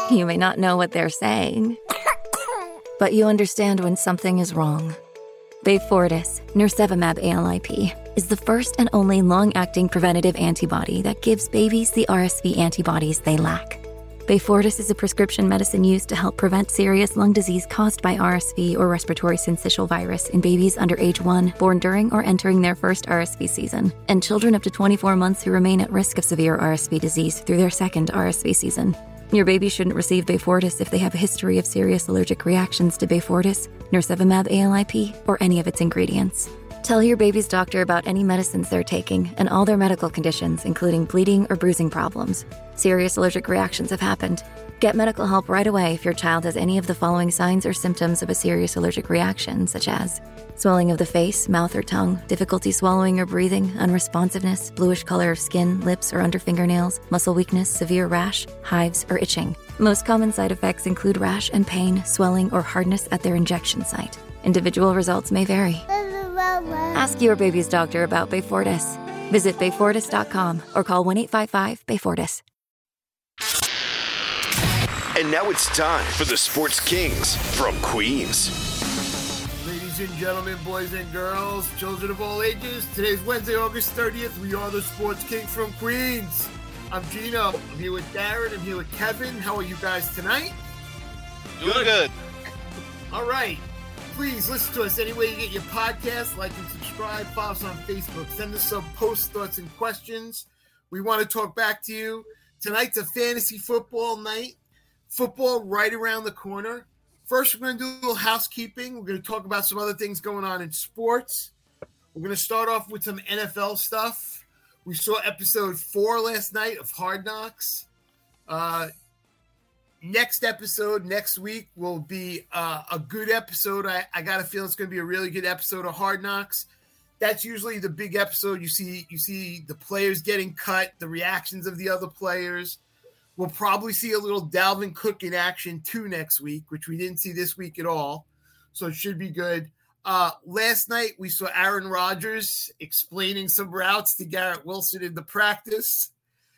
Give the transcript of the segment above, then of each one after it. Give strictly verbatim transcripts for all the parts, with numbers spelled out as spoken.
You may not know what they're saying, but you understand when something is wrong. Beyfortus, nirsevimab A L I P, is the first and only long-acting preventative antibody that gives babies the R S V antibodies they lack. Beyfortus is a prescription medicine used to help prevent serious lung disease caused by R S V or respiratory syncytial virus in babies under age one, born during or entering their first R S V season, and children up to twenty-four months who remain at risk of severe R S V disease through their second R S V season. Your baby shouldn't receive Beyfortus if they have a history of serious allergic reactions to Beyfortus, nirsevimab A L I P, or any of its ingredients. Tell your baby's doctor about any medicines they're taking and all their medical conditions, including bleeding or bruising problems. Serious allergic reactions have happened. Get medical help right away if your child has any of the following signs or symptoms of a serious allergic reaction, such as swelling of the face, mouth, or tongue, difficulty swallowing or breathing, unresponsiveness, bluish color of skin, lips, or under fingernails, muscle weakness, severe rash, hives, or itching. Most common side effects include rash and pain, swelling, or hardness at their injection site. Individual results may vary. Ask your baby's doctor about Beyfortus. Visit Beyfortus dot com or call one eight five five Beyfortus. And now it's time for the Sports Kings from Queens. Ladies and gentlemen, boys and girls, children of all ages, today's Wednesday, August thirtieth. We are the Sports Kings from Queens. I'm Gino. I'm here with Darren. I'm here with Kevin. How are you guys tonight? Doing good. All right. Please listen to us any way you get your podcast. Like and subscribe. Follow us on Facebook. Send us some posts, thoughts, and questions. We want to talk back to you. Tonight's a fantasy football night. Football right around the corner. First, we're going to do a little housekeeping. We're going to talk about some other things going on in sports. We're going to start off with some N F L stuff. We saw episode four last night of Hard Knocks. Uh, next episode, next week, will be uh, a good episode. I, I got a feeling it's going to be a really good episode of Hard Knocks. That's usually the big episode. You see, you see the players getting cut, the reactions of the other players. We'll probably see a little Dalvin Cook in action too next week, which we didn't see this week at all. So it should be good. Uh, last night, we saw Aaron Rodgers explaining some routes to Garrett Wilson in the practice.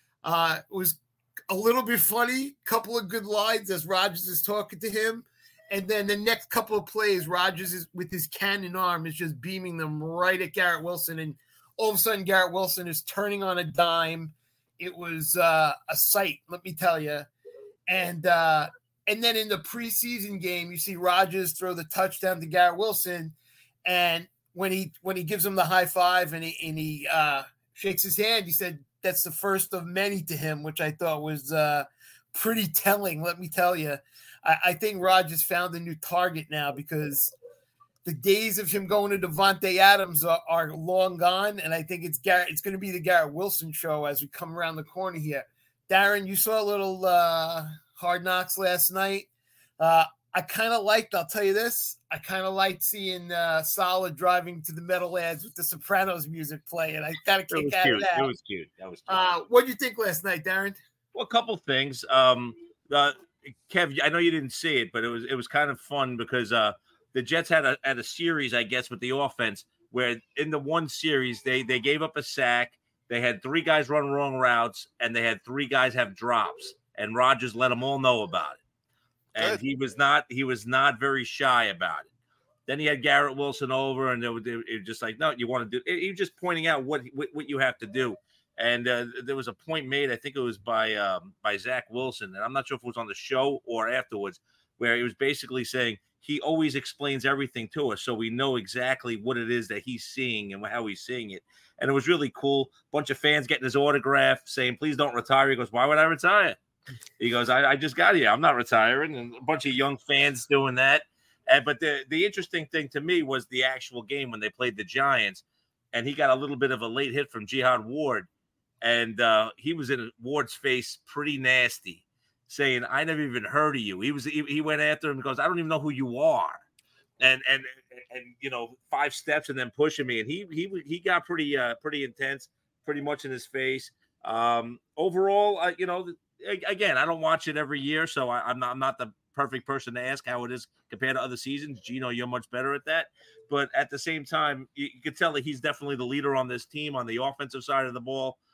Uh, it was a little bit funny, couple of good lines as Rodgers is talking to him. And then the next couple of plays, Rodgers is with his cannon arm is just beaming them right at Garrett Wilson. And all of a sudden, Garrett Wilson is turning on a dime. It was uh, a sight, let me tell you. And uh, and then in the preseason game, you see Rodgers throw the touchdown to Garrett Wilson. And when he when he gives him the high five and he, and he uh, shakes his hand, he said that's the first of many to him, which I thought was uh, pretty telling, let me tell you. I, I think Rodgers found a new target now because the days of him going to Devontae Adams are, are long gone, and I think it's Garrett. It's going to be the Garrett Wilson show as we come around the corner here. Darren, you saw a little uh, Hard Knocks last night. Uh, I kind of liked, I'll tell you this, I kind of liked seeing uh, Saleh driving to the Meadowlands with the Sopranos music playing. I got a kick out cute. of that. It was cute. That was cute. Uh, what did you think last night, Darren? Well, a couple things. Um, uh, Kev, I know you didn't see it, but it was it was kind of fun because uh, the Jets had a had a series, I guess, with the offense where in the one series they they gave up a sack, they had three guys run wrong routes, and they had three guys have drops, and Rodgers let them all know about it. And Good. he was not he was not very shy about it. Then he had Garrett Wilson over, and they were, they were just like, no, you want to do. He was just pointing out what what, what you have to do. And uh, there was a point made, I think it was by um, by Zach Wilson, and I'm not sure if it was on the show or afterwards, where he was basically saying he always explains everything to us, so we know exactly what it is that he's seeing and how he's seeing it. And it was really cool. Bunch of fans getting his autograph, saying, "Please don't retire." He goes, "Why would I retire?" He goes, I, I just got here. I'm not retiring. And a bunch of young fans doing that. And, but the, the interesting thing to me was the actual game when they played the Giants, and he got a little bit of a late hit from Jihad Ward. And uh, he was in Ward's face pretty nasty, saying, "I never even heard of you." He was he, he went after him and goes, "I don't even know who you are." And and and you know, five steps and then pushing me. And he he he got pretty uh, pretty intense, pretty much in his face. Um, overall, uh, you know, again, I don't watch it every year, so I, I'm not I'm not the perfect person to ask how it is compared to other seasons. Gino, you're much better at that. But at the same time, you, you could tell that he's definitely the leader on this team on the offensive side of the ball.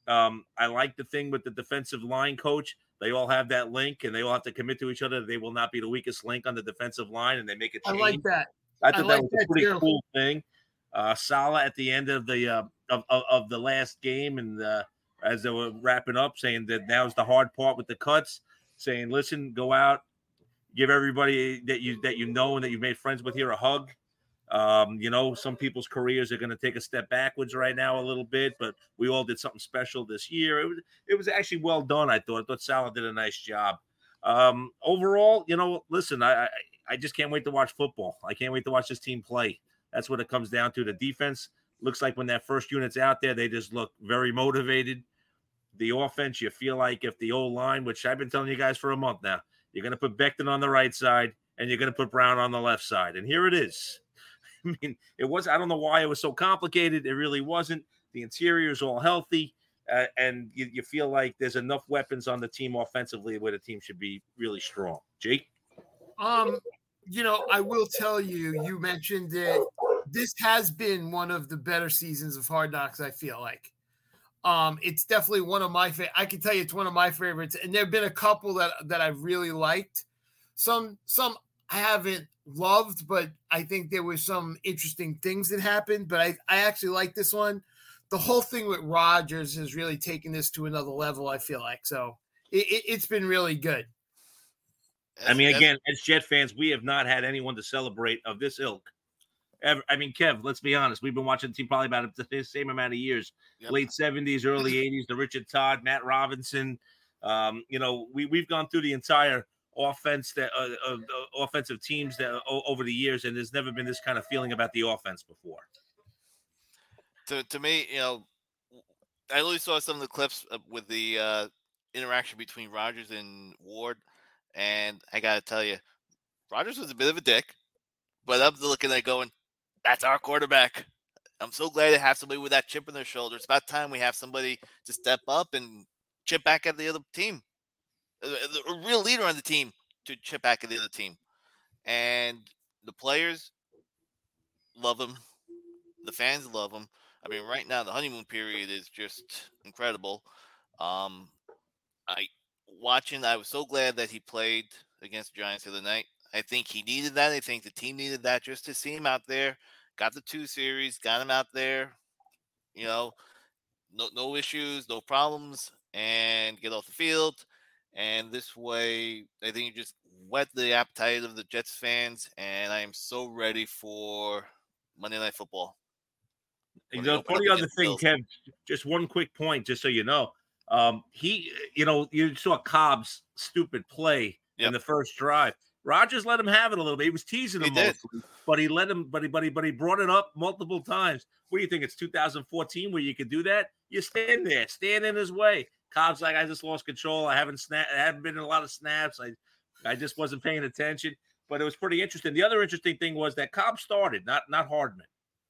Um, I like the thing with the defensive line coach. They all have that link, and they all have to commit to each other. They will not be the weakest link on the defensive line, and they make a change. I like that. I thought I that like was that a pretty too. cool thing. Uh, Salah at the end of the uh, of, of of the last game, and uh, as they were wrapping up, saying that now's the hard part with the cuts. Saying, listen, go out, give everybody that you that you know and that you've made friends with here a hug. Um, you know, some people's careers are going to take a step backwards right now a little bit, but we all did something special this year. It was, it was actually well done, I thought. I thought Salah did a nice job. Um, overall, you know, listen, I, I I just can't wait to watch football. I can't wait to watch this team play. That's what it comes down to. The defense looks like when that first unit's out there, they just look very motivated. The offense, you feel like if the O-line, which I've been telling you guys for a month now, you're going to put Becton on the right side and you're going to put Brown on the left side. And here it is. I mean, it was, I don't know why it was so complicated. It really wasn't. The interior is all healthy. Uh, and you, you feel like there's enough weapons on the team offensively where the team should be really strong. Jake? Um, you know, I will tell you, you mentioned that this has been one of the better seasons of Hard Knocks, I feel like. Um, it's definitely one of my favorite. I can tell you it's one of my favorites. And there have been a couple that, that I've really liked. Some, some I haven't loved, but I think there were some interesting things that happened. But I, I actually like this one. The whole thing with Rodgers has really taken this to another level, I feel like. So it, it, it's been really good. I mean, again, as Jet fans, we have not had anyone to celebrate of this ilk. Ever. I mean, Kev, let's be honest. We've been watching the team probably about the same amount of years, yep. Late seventies, early eighties, the Richard Todd, Matt Robinson. Um, you know, we, we've gone through the entire offense that uh, uh, offensive teams that uh, over the years, and there's never been this kind of feeling about the offense before. To, to me, you know, I only saw some of the clips with the uh, interaction between Rodgers and Ward. And I got to tell you, Rodgers was a bit of a dick, but I'm looking at it going, that's our quarterback. I'm so glad to have somebody with that chip on their shoulder. It's about time we have somebody to step up and chip back at the other team. A, a real leader on the team to chip back at the other team. And the players love him. The fans love him. I mean, right now, the honeymoon period is just incredible. Um, I watching, I was so glad that he played against the Giants the other night. I think he needed that. I think the team needed that just to see him out there. Got the two series, got him out there, you know, no no issues, no problems, and get off the field. And this way, I think you just whet the appetite of the Jets fans, and I am so ready for Monday Night Football. You know, funny other thing, Kev, just one quick point, just so you know. Um, he, you know, you saw Cobb's stupid play yep. in the first drive. Rodgers let him have it a little bit. He was teasing him he mostly, but he let him, but he, but he, but he brought it up multiple times. What do you think? It's two thousand fourteen where you could do that? You stand there, stand in his way. Cobb's like, I just lost control. I haven't snap, I haven't been in a lot of snaps. I, I just wasn't paying attention. But it was pretty interesting. The other interesting thing was that Cobb started, not not Hardman.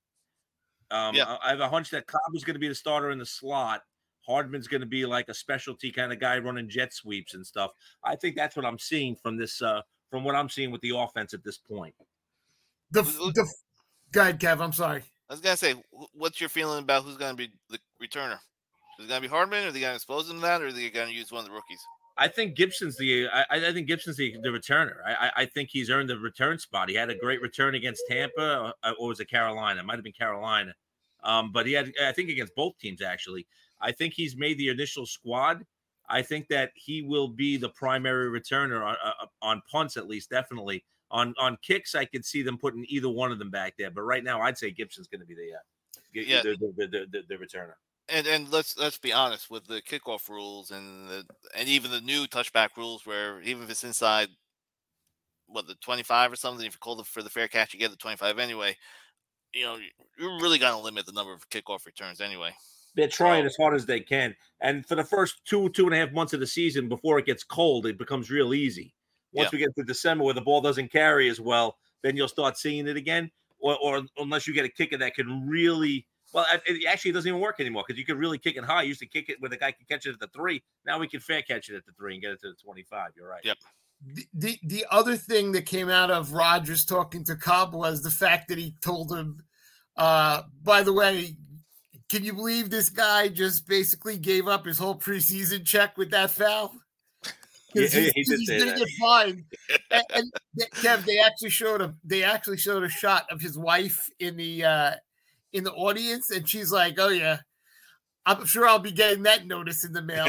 Um, yeah. I, I have a hunch that Cobb is going to be the starter in the slot. Hardman's going to be like a specialty kind of guy running jet sweeps and stuff. I think that's what I'm seeing from this. Uh, From what I'm seeing with the offense at this point. The, the Go ahead, Kev. I'm sorry. I was going to say, what's your feeling about who's going to be the returner? Is it going to be Hardman? Or are they going to expose him to that? Or are they going to use one of the rookies? I think Gibson's the I, I think Gibson's the, the returner. I, I think he's earned the return spot. He had a great return against Tampa, or, or was it Carolina? It might have been Carolina. Um, but he had, I think, against both teams, actually. I think he's made the initial squad. I think that he will be the primary returner on, uh, on punts, at least, definitely. On on kicks, I could see them putting either one of them back there. But right now, I'd say Gibson's going to be the, uh, yeah. the, the, the, the, the returner. And and let's let's be honest with the kickoff rules and the, and even the new touchback rules, where even if it's inside what the twenty-five or something, if you call it for the fair catch, you get the twenty-five anyway. You know, you're really going to limit the number of kickoff returns anyway. They're trying as hard as they can. And for the first two, two and a half months of the season, before it gets cold, it becomes real easy. Once yeah. we get to December where the ball doesn't carry as well, then you'll start seeing it again. Or, or unless you get a kicker that can really – well, it actually doesn't even work anymore because you can really kick it high. You used to kick it where the guy could catch it at the three. Now we can fair catch it at the three and get it to the twenty-five. You're right. Yep. The, the, the other thing that came out of Rodgers talking to Cobb was the fact that he told him, uh, by the way – can you believe this guy just basically gave up his whole preseason check with that foul? Yeah, He's, he did he's say gonna that. get fined. And, and Kev, they actually showed a they actually showed a shot of his wife in the uh, in the audience, and she's like, "Oh yeah, I'm sure I'll be getting that notice in the mail."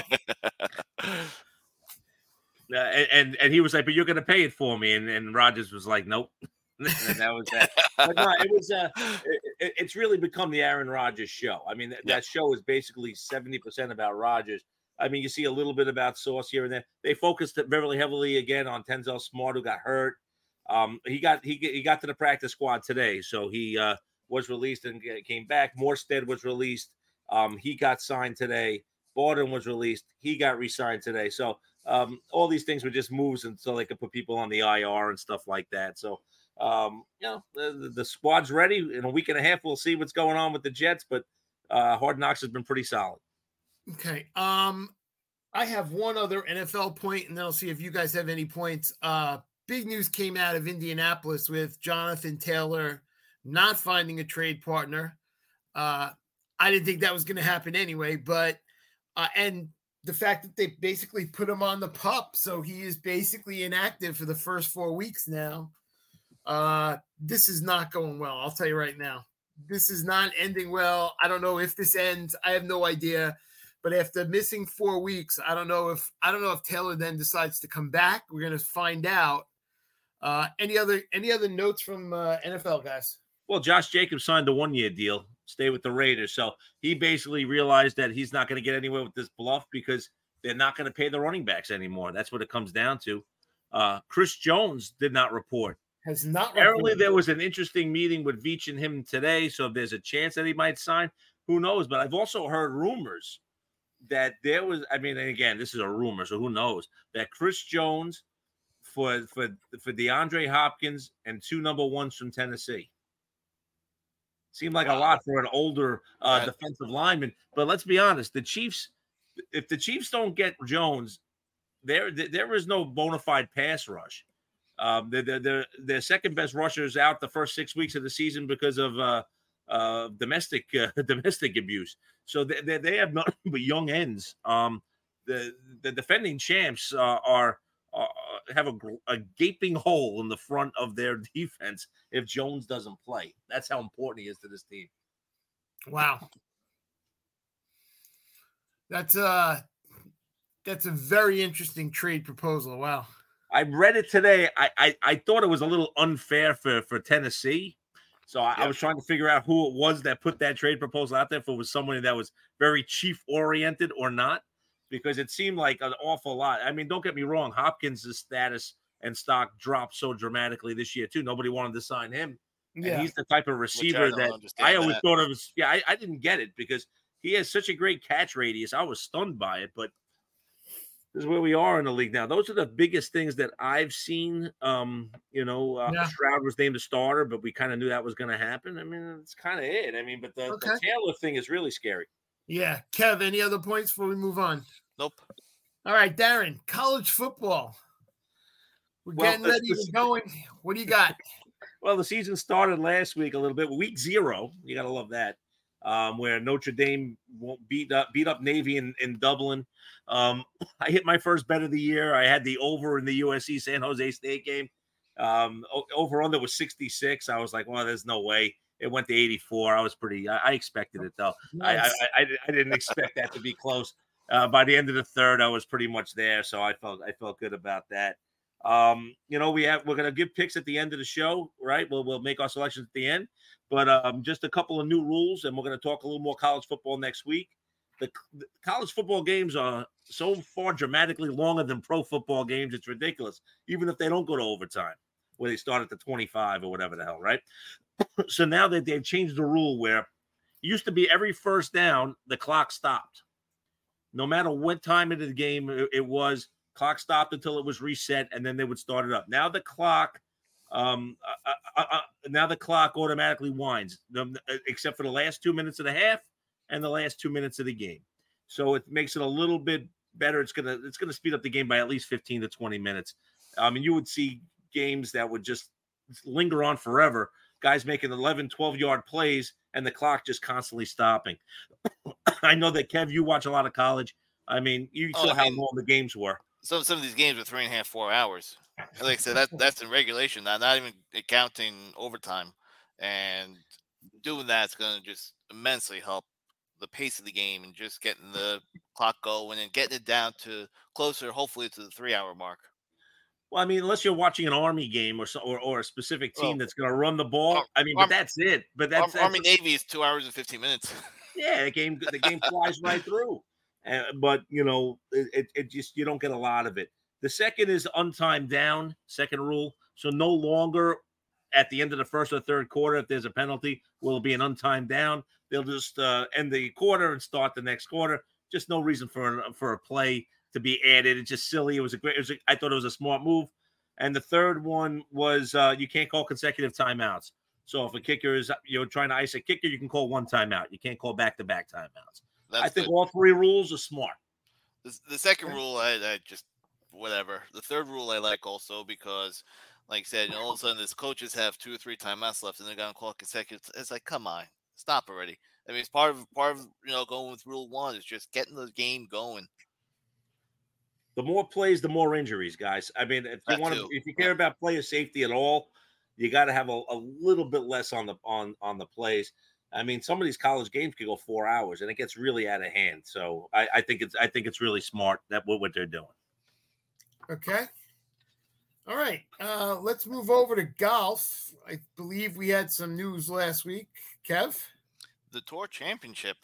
Uh, and and he was like, "But you're going to pay it for me," and and Rogers was like, "Nope." And that was that. But no, it was uh, it, it's really become the Aaron Rodgers show. I mean, that, Yeah. that show is basically seventy percent about Rodgers. I mean, you see a little bit about Sauce here and there. They focused very heavily again on Tenzel Smart, who got hurt. Um, he got he he got to the practice squad today, so he uh, was released and came back. Morstead was released. Um, he got signed today. Borden was released. He got re-signed today. So um, all these things were just moves until they could put people on the I R and stuff like that. So um, you know, the, the squad's ready. In a week and a half, we'll see what's going on with the Jets. But uh, Hard Knocks has been pretty solid. Okay. Um, I have one other N F L point, and then I'll see if you guys have any points. Uh, big news came out of Indianapolis with Jonathan Taylor not finding a trade partner. Uh, I didn't think that was going to happen anyway, but uh, and the fact that they basically put him on the pup, so he is basically inactive for the first four weeks now. Uh, this is not going well. I'll tell you right now. This is not ending well. I don't know if this ends. I have no idea. But after missing four weeks, I don't know if I don't know if Taylor then decides to come back. We're going to find out. Uh, any other any other notes from uh, N F L guys? Well, Josh Jacobs signed a one-year deal, stay with the Raiders. So he basically realized that he's not going to get anywhere with this bluff because they're not going to pay the running backs anymore. That's what it comes down to. Uh, Chris Jones did not report. Has not Apparently, reported. there was an interesting meeting with Veach and him today. So if there's a chance that he might sign, who knows? But I've also heard rumors that there was, I mean, and again, this is a rumor, so who knows, that Chris Jones for for for DeAndre Hopkins and two number ones from Tennessee. Seemed like Wow. a lot for an older uh, Right. defensive lineman. But let's be honest, the Chiefs, if the Chiefs don't get Jones, there there is no bona fide pass rush. Um, they're, they're, they're, their second best rushers out the first six weeks of the season because of uh, uh, domestic uh, domestic abuse. So they, they, they have nothing but young ends. Um, the the defending champs uh, are, are have a, a gaping hole in the front of their defense if Jones doesn't play. That's how important he is to this team. Wow. That's uh that's a very interesting trade proposal. Wow. I read it today. I, I I thought it was a little unfair for for Tennessee. So I, I Yeah. was trying to figure out who it was that put that trade proposal out there, if it was somebody that was very chief oriented or not, because it seemed like an awful lot. I mean, don't get me wrong. Hopkins' status and stock dropped so dramatically this year too. Nobody wanted to sign him. Yeah. And he's the type of receiver don't that understand I always that. thought of as, yeah, I, I didn't get it because he has such a great catch radius. I was stunned by it, but this is where we are in the league now. Those are the biggest things that I've seen. Um, you know, uh, Yeah. Stroud was named a starter, but we kind of knew that was going to happen. I mean, it's kind of it. I mean, but the, Okay. the Taylor thing is really scary. Yeah. Kev, any other points before we move on? Nope. All right, Darren, college football. We're Well, getting this- ready this- and going. What do you got? Well, the season started last week a little bit. Week zero, you got to love that, um, where Notre Dame won't beat up beat up Navy in, in Dublin. Um, I hit my first bet of the year. I had the over in the U S C San Jose State game. Um, o- over under was sixty-six. I was like, well, there's no way. It went to eighty-four. I was pretty. I, I expected it though. I, I, Nice. I I didn't expect that to be close. Uh, by the end of the third, I was pretty much there, so I felt I felt good about that. Um, you know, we have we're gonna give picks at the end of the show, right? We'll we'll make our selections at the end, but um, just a couple of new rules, and we're gonna talk a little more college football next week. The, the college football games are so far dramatically longer than pro football games; it's ridiculous. Even if they don't go to overtime, where they start at the twenty-five or whatever the hell, right? So now that they've changed the rule, where it used to be every first down the clock stopped, no matter what time of the game it, it was. Clock stopped until it was reset, and then they would start it up. Now the clock, um, uh, uh, uh, now the clock automatically winds, um, except for the last two minutes of the half and the last two minutes of the game. So it makes it a little bit better. It's gonna it's gonna speed up the game by at least fifteen to twenty minutes. I mean, you would see games that would just linger on forever guys making eleven, twelve-yard plays, and the clock just constantly stopping. I know that, Kev, you watch a lot of college. I mean, you Oh, saw I how mean, long the games were. Some some of these games are three and a half, four hours. Like I said, that that's in regulation, not not even counting overtime. And doing that's going to just immensely help the pace of the game and just getting the clock going and getting it down to closer, hopefully, to the three-hour mark. Well, I mean, unless you're watching an Army game or so, or, or a specific team Well, that's going to run the ball. Ar- I mean, Ar- but that's it. But that's, Ar- Army that's Navy is two hours and fifteen minutes. yeah, the game the game flies right through. Uh, but you know, it, it just you don't get a lot of it. The second is untimed down, second rule. So no longer at the end of the first or third quarter, if there's a penalty, will it be an untimed down. They'll just uh, end the quarter and start the next quarter. Just no reason for for a play to be added. It's just silly. It was a great. It was a, I thought it was a smart move. And the third one was uh, you can't call consecutive timeouts. So if a kicker is you're trying to ice a kicker, you can call one timeout. You can't call back-to-back timeouts. That's I think good. all three rules are smart. The, the second rule, I, I just whatever. The third rule I like also because, like I said, you know, all of a sudden, these coaches have two or three timeouts left, and they're gonna call consecutive. It's like, come on, stop already. I mean, it's part of part of you know going with rule one is just getting the game going. The more plays, the more injuries, guys. I mean, if you That want to, too. if you care Yeah. about player safety at all, you got to have a, a little bit less on the on on the plays. I mean, some of these college games could go four hours, and it gets really out of hand. So I, I think it's I think it's really smart that what, what they're doing. Okay. All right. Uh, let's move over to golf. I believe we had some news last week. Kev? The Tour Championship.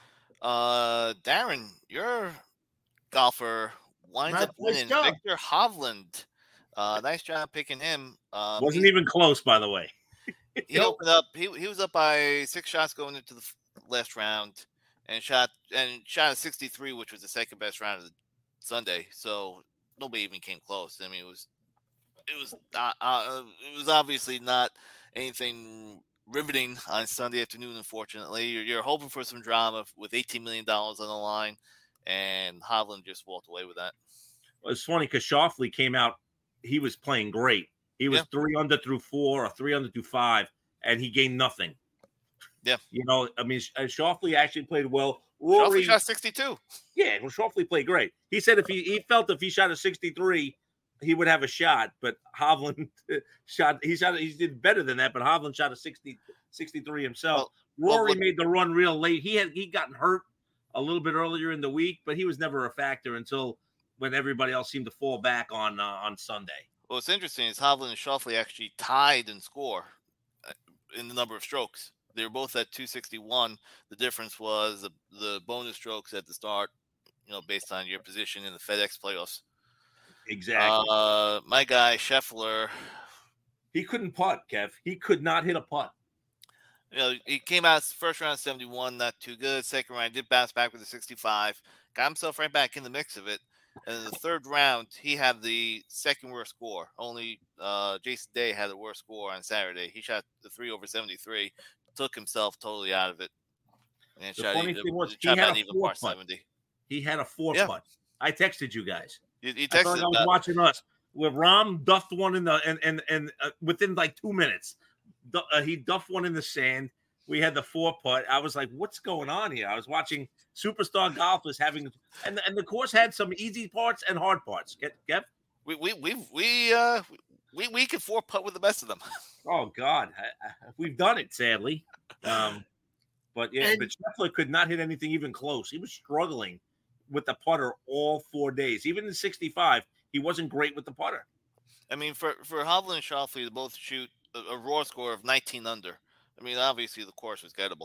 Uh, Darren, your golfer winds Nice up winning. job. Victor Hovland. Uh, nice job picking him. Um, Wasn't he, even close, by the way. he opened up. He he was up by six shots going into the f- last round, and shot and shot a sixty-three, which was the second best round of the Sunday. So nobody even came close. I mean, it was it was uh, uh, it was obviously not anything riveting on Sunday afternoon. Unfortunately, you're, you're hoping for some drama with eighteen million dollars on the line, and Hovland just walked away with that. It's funny because Schauffele came out. He was playing great. He was Yeah. three under through four or three under through five, and he gained nothing. Yeah. You know, I mean, uh, Schauffele actually played well. Schauffele Rory, shot sixty-two. yeah, well, Schauffele played great. He said if he, he felt if he shot a sixty-three, he would have a shot. But Hovland shot, he shot, he did better than that. But Hovland shot a sixty, sixty-three himself. Well, Rory well, made the run real late. He had he gotten hurt a little bit earlier in the week, but he was never a factor until when everybody else seemed to fall back on uh, on Sunday. What's interesting is Hovland and Schauffele actually tied in score uh, in the number of strokes. They were both at two sixty-one. The difference was the, the bonus strokes at the start, you know, based on your position in the FedEx playoffs. Exactly. Uh, my guy, Scheffler, He couldn't putt, Kev. He could not hit a putt. you know, he came out first round seventy-one, not too good. Second round, did bounce back with a sixty-five. Got himself right back in the mix of it. And in the third round, he had the second worst score. Only uh, Jason Day had the worst score on Saturday. He shot the three over seventy-three, took himself totally out of it. And The shot, funny even, thing was, he shot had about a even four par putt. seventy. He had a four Yeah. putt. I texted you guys. He, he I felt texted like I was about, watching us where Rom duffed one in the and and and uh, within like two minutes, du- uh, he duffed one in the sand. We had the four putt. I was like, "What's going on here?" I was watching superstar golfers having, and and the course had some easy parts and hard parts. Get Kev? we we we we uh we we could four putt with the best of them. Oh God, I, I, we've done it sadly. Um, but yeah, And- but Scheffler could not hit anything even close. He was struggling with the putter all four days. Even in sixty-five, he wasn't great with the putter. I mean, for for Hovland and Schauffele to both shoot a, a raw score of nineteen under. I mean, obviously the course was gettable.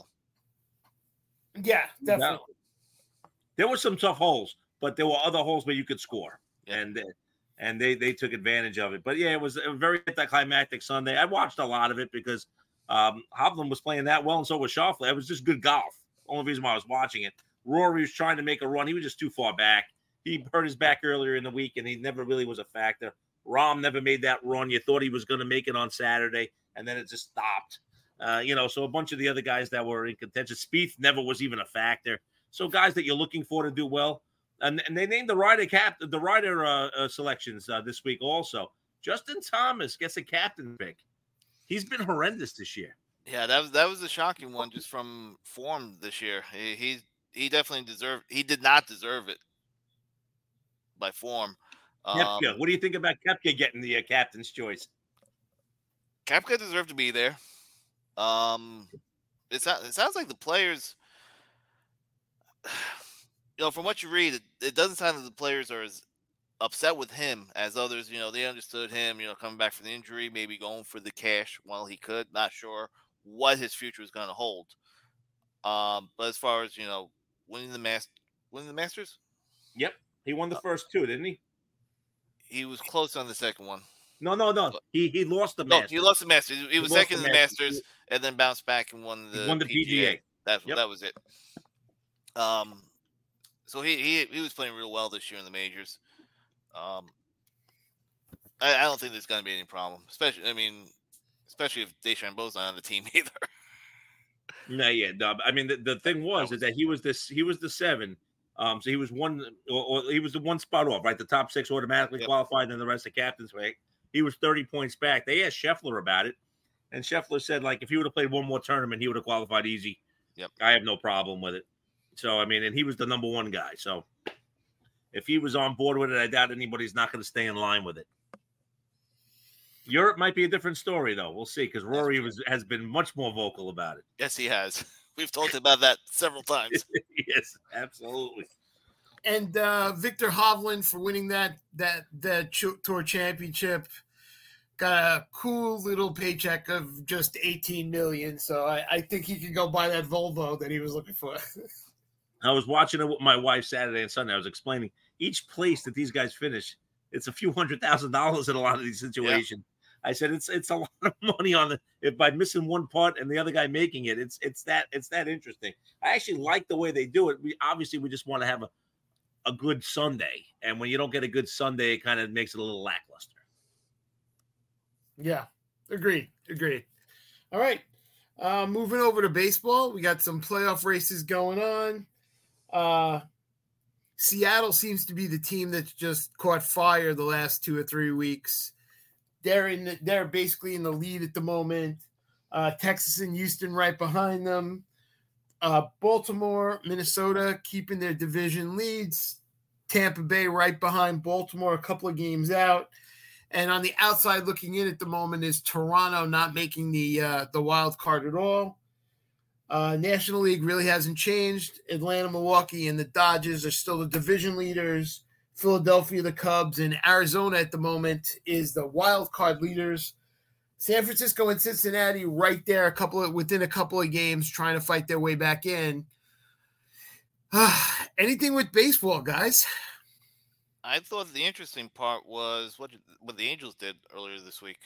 Yeah, definitely. There were some tough holes, but there were other holes where you could score, Yeah. and and they they took advantage of it. But yeah, it was a very anticlimactic Sunday. I watched a lot of it because um, Hovland was playing that well, and so was Schauffele. It was just good golf. Only reason why I was watching it. Rory was trying to make a run. He was just too far back. He hurt his back earlier in the week, and he never really was a factor. Rahm never made that run. You thought he was going to make it on Saturday, and then it just stopped. Uh, you know, so a bunch of the other guys that were in contention, Spieth never was even a factor. So guys that you're looking for to do well, and, and they named the rider cap, the rider uh, uh, selections uh, this week also. Justin Thomas gets a captain pick. He's been horrendous this year. Yeah, that was that was a shocking one just from form this year. He he, he definitely deserved. He did not deserve it by form. Koepka, Um, what do you think about Koepka getting the uh, captain's choice? Koepka deserved to be there. Um, it, so- it sounds like the players, you know, from what you read, it, it doesn't sound like the players are as upset with him as others. You know, they understood him, you know, coming back from the injury, maybe going for the cash while he could. Not sure what his future is going to hold. Um, but as far as, you know, winning the mas- winning the Masters, Yep. He won the first two, didn't he? he was close on the second one. No, no, no. But- He he lost the No, Masters. he lost the Masters. He, he was lost second the in the Masters. Masters and then bounced back and won the, He won the P G A. P G A. That's Yep. that was it. Um, so he, he he was playing real well this year in the majors. Um, I, I don't think there's going to be any problem, especially I mean, especially if DeChambeau's not on the team either. No, yeah, no. I mean, the, the thing was, That was- is that he was this he was the seven. Um, so he was one, or, or he was the one spot off, right? The top six automatically Yep. qualified, and the rest of captains, right? He was thirty points back. They asked Scheffler about it, and Scheffler said, like, if he would have played one more tournament, he would have qualified easy. Yep. I have no problem with it. So, I mean, and he was the number one guy. So, if he was on board with it, I doubt anybody's not going to stay in line with it. Europe might be a different story, though. We'll see, because Rory was has been much more vocal about it. Yes, he has. We've talked about that several times. Yes, absolutely. And uh, Victor Hovland for winning that that that ch- tour championship got a cool little paycheck of just eighteen million. So I, I think he could go buy that Volvo that he was looking for. I was watching it with my wife Saturday and Sunday. I was explaining each place that these guys finish. It's a few hundred thousand dollars in a lot of these situations. I said it's it's a lot of money on the if by missing one putt and the other guy making it. It's it's that it's that interesting. I actually like the way they do it. We obviously we just want to have a, a good Sunday, and when you don't get a good Sunday, it kind of makes it a little lackluster. Yeah, agreed, agreed. All right, uh, moving over to baseball, we got some playoff races going on. Uh, Seattle seems to be the team that's just caught fire the last two or three weeks. They're in. The, they're basically in the lead at the moment. Uh, Texas and Houston right behind them. Uh, Baltimore, Minnesota keeping their division leads. Tampa Bay right behind Baltimore, a couple of games out. And on the outside looking in at the moment is Toronto not making the uh, the wild card at all. Uh, National League really hasn't changed. Atlanta, Milwaukee, and the Dodgers are still the division leaders. Philadelphia, the Cubs, and Arizona at the moment is the wild card leaders. San Francisco and Cincinnati right there, a couple of, within a couple of games, trying to fight their way back in. Anything with baseball, guys? I thought the interesting part was what what the Angels did earlier this week.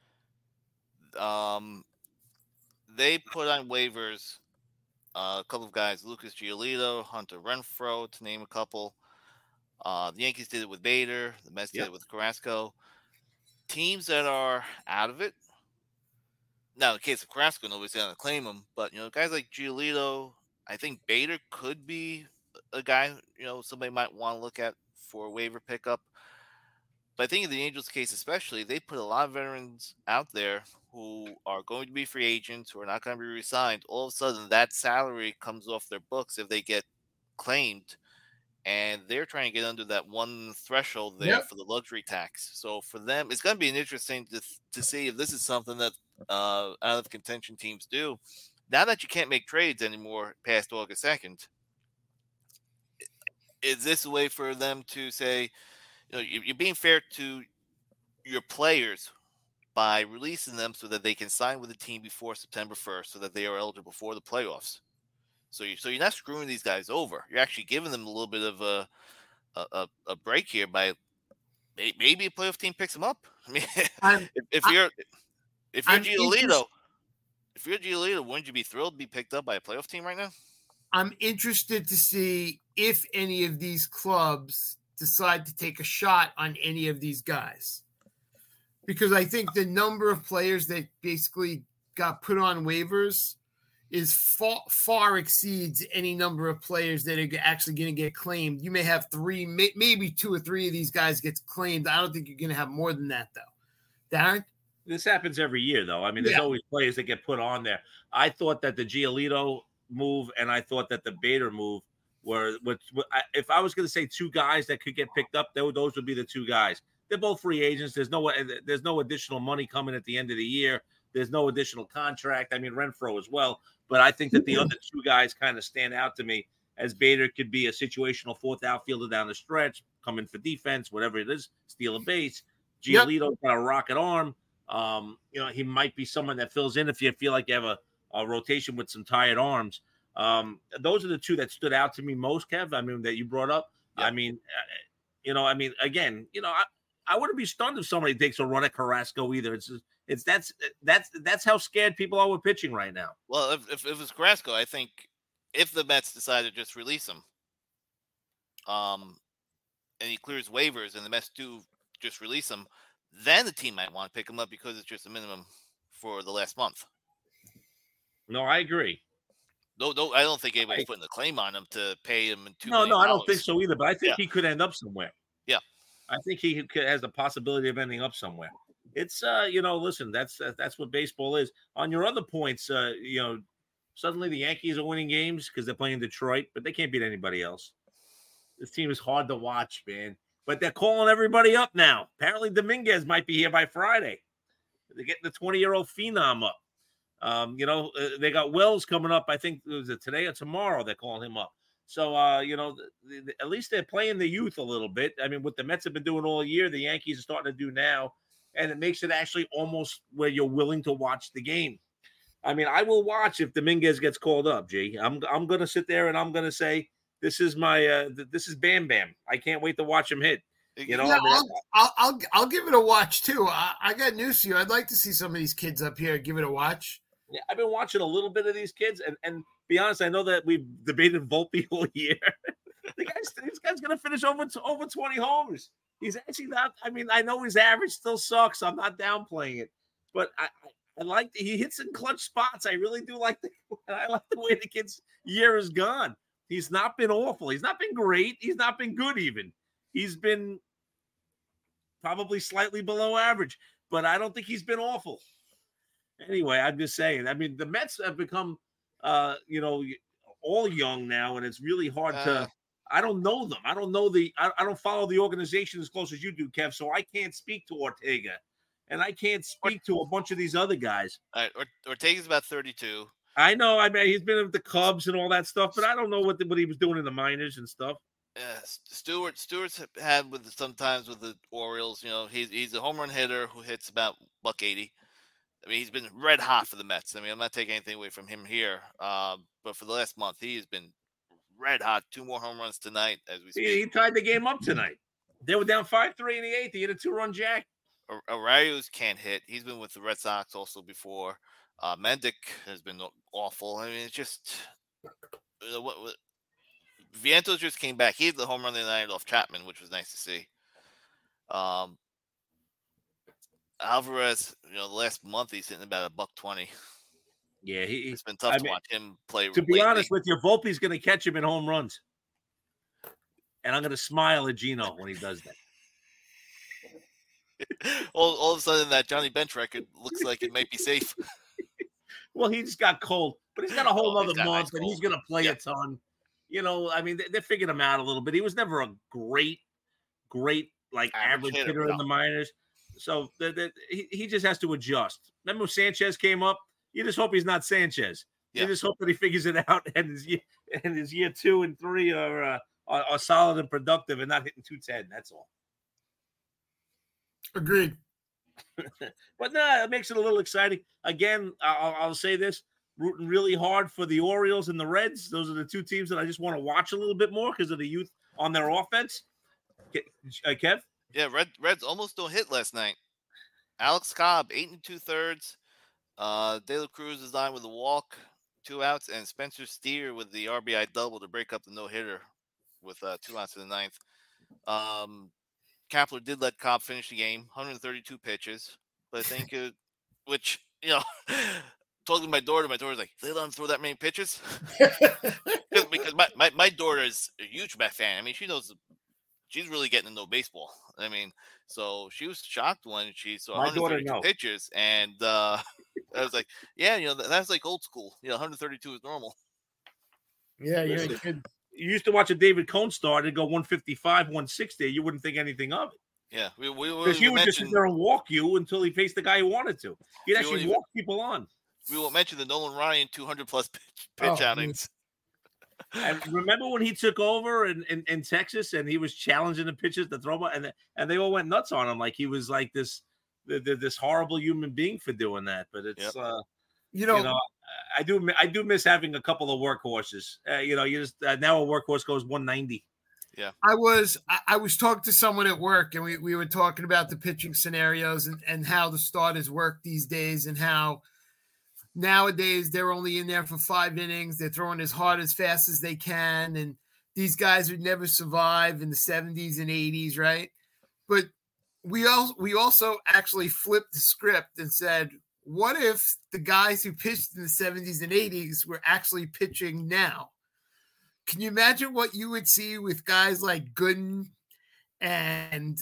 Um, they put on waivers uh, a couple of guys, Lucas Giolito, Hunter Renfroe, to name a couple. Uh, the Yankees did it with Bader. The Mets did Yep. it with Carrasco. Teams that are out of it. Now, in the case of Carrasco, nobody's going to claim him. But, you know, guys like Giolito, I think Bader could be a guy, you know, somebody might want to look at for a waiver pickup. But I think in the Angels case especially, they put a lot of veterans out there who are going to be free agents, who are not going to be re-signed. All of a sudden, that salary comes off their books if they get claimed. And they're trying to get under that one threshold there Yep. for the luxury tax. So for them, it's going to be an interesting to, to see if this is something that uh, out of contention teams do. Now that you can't make trades anymore past August second, is this a way for them to say, you know, you're being fair to your players by releasing them so that they can sign with the team before September first so that they are eligible for the playoffs? So, you, so you're not screwing these guys over. You're actually giving them a little bit of a a, a break here by maybe a playoff team picks them up. I mean, I'm, if, if I'm, you're if you're I'm Giolito, interest, if you're Giolito, wouldn't you be thrilled to be picked up by a playoff team right now? I'm interested to see if any of these clubs decide to take a shot on any of these guys, because I think the number of players that basically got put on waivers is far, far exceeds any number of players that are actually going to get claimed. You may have three, may, maybe two or three of these guys gets claimed. I don't think you're going to have more than that, though. Darren? This happens every year, though. I mean, there's Yeah. always players that get put on there. I thought that the Giolito move and I thought that the Bader move were, were, were I, if I was going to say two guys that could get picked up, those, those would be the two guys. They're both free agents. There's no there's no additional money coming at the end of the year. There's no additional contract. I mean, Renfroe as well. But I think that the other two guys kind of stand out to me, as Bader could be a situational fourth outfielder down the stretch, come in for defense, whatever it is, steal a base. Giolito's got a rocket arm. Um, you know, he might be someone that fills in if you feel like you have a, a rotation with some tired arms. Um, those are the two that stood out to me most, Kev. I mean, that you brought up. Yeah. I mean, uh, you know, I mean, again, you know, I, I wouldn't be stunned if somebody takes a run at Carrasco either. It's just, it's that's that's that's how scared people are with pitching right now. Well, if if, if it's Carrasco, I think if the Mets decide to just release him, um, and he clears waivers, and the Mets do just release him, then the team might want to pick him up because it's just a minimum for the last month. No, I agree. No, no, I don't think anybody's I, putting a claim on him to pay him two. No, no, I don't think so either. But I think yeah. he could end up somewhere. Yeah, I think he could, has the possibility of ending up somewhere. It's uh, you know, listen, that's that's what baseball is. On your other points, uh, you know, suddenly the Yankees are winning games because they're playing Detroit, but they can't beat anybody else. This team is hard to watch, man. But they're calling everybody up now. Apparently, Dominguez might be here by Friday. They're getting the twenty-year-old phenom up. Um, you know, uh, they got Wells coming up. I think it was it today or tomorrow. They're calling him up. So, uh, you know, the, the, at least they're playing the youth a little bit. I mean, what the Mets have been doing all year, the Yankees are starting to do now. And it makes it actually almost where you're willing to watch the game. I mean, I will watch if Dominguez gets called up, G. I'm I'm going to sit there and I'm going to say, this is my uh, this is Bam Bam. I can't wait to watch him hit. You know, yeah, I mean, I'll, I'll, I'll I'll give it a watch too. I, I got news for you. I'd like to see some of these kids up here give it a watch. Yeah, I've been watching a little bit of these kids, and and be honest, I know that we've debated Volpe all year. the guy's this guy's going to finish over over twenty homers. He's actually not. I mean, I know his average still sucks. I'm not downplaying it, but I. I I like the, he hits in clutch spots. I really do like the. I like the way the kid's year is gone. He's not been awful. He's not been great. He's not been good even. He's been probably slightly below average, but I don't think he's been awful. Anyway, I'm just saying. I mean, the Mets have become, uh, you know, all young now, and it's really hard uh, to. I don't know them. I don't know the. I, I don't follow the organization as close as you do, Kev. So I can't speak to Ortega, and I can't speak to a bunch of these other guys. All right, Ortega's about thirty-two. I know. I mean, he's been with the Cubs and all that stuff, but I don't know what the, what he was doing in the minors and stuff. Yeah, Stewart. Stewart's had with sometimes with the Orioles. You know, he's he's a home run hitter who hits about buck eighty. I mean, he's been red hot for the Mets. I mean, I'm not taking anything away from him here, uh, but for the last month, he has been red hot. Two more home runs tonight as we speak. He, he tied the game up tonight. They were down five three in the eighth. He hit a two-run jack. Arias can't hit. He's been with the Red Sox also before. Uh, Mendick has been awful. I mean, it's just you know, what, what, Vientos just came back. He had the home run the other night off Chapman, which was nice to see. Um, Alvarez, you know, the last month he's hitting about a buck twenty. Yeah, he, it's been tough I to mean, watch him play. To be lately. honest with you, Volpe's going to catch him in home runs, and I'm going to smile at Gino when he does that. all, all of a sudden, that Johnny Bench record looks like it might be safe. Well, he just got cold, but he's got a whole oh, other month, and he's going to play yeah. a ton. You know, I mean, they, they figured him out a little bit. He was never a great, great like average, average hitter, hitter in the minors. So the, the, he, he just has to adjust. Remember when Sanchez came up? You just hope he's not Sanchez. Yeah. You just hope that he figures it out, and his year, and his year two and three are, uh, are are solid and productive, and not hitting two ten. That's all. Agreed. But no, nah, it makes it a little exciting. Again, I'll, I'll say this: rooting really hard for the Orioles and the Reds. Those are the two teams that I just want to watch a little bit more because of the youth on their offense. Uh, Kev? Yeah, Red Reds almost don't hit last night. Alex Cobb, eight and two thirds. Uh, De La Cruz is on with a walk, two outs, and Spencer Steer with the R B I double to break up the no hitter with uh, two outs in the ninth. Um, Kapler did let Cobb finish the game, one hundred thirty-two pitches, but I think it, which you know, talking to my daughter, my daughter's like, they let him throw that many pitches because, because my, my my daughter is a huge Met fan. I mean, she knows she's really getting to know baseball. I mean, so she was shocked when she saw My daughter, one thirty-two no. pitches, and uh, I was like, yeah, you know, that, that's like old school. You know, one thirty-two is normal. Yeah, yeah. Listen, You could, you used to watch a David Cone start and go one fifty-five, one sixty. You wouldn't think anything of it. Yeah, we we, we, Because he we would just sit mentioned there and walk you until he faced the guy who wanted to. He'd We actually wouldn't walk people on. we won't mention the Nolan Ryan two hundred plus pitch, pitch Oh, outings. And remember when he took over in, in, in Texas and he was challenging the pitchers to throw, and and they all went nuts on him like he was like this the, the, this horrible human being for doing that. But it's Yep. uh, you know, you know, I do I do miss having a couple of workhorses. Uh, you know, you just uh, now a workhorse goes one ninety. I was I, I was talking to someone at work, and we, we were talking about the pitching scenarios and, and how the starters work these days, and how nowadays they're only in there for five innings. They're throwing as hard as fast as they can, and these guys would never survive in the seventies and eighties, right? But we also we also actually flipped the script and said, what if the guys who pitched in the seventies and eighties were actually pitching now? Can you imagine what you would see with guys like Gooden and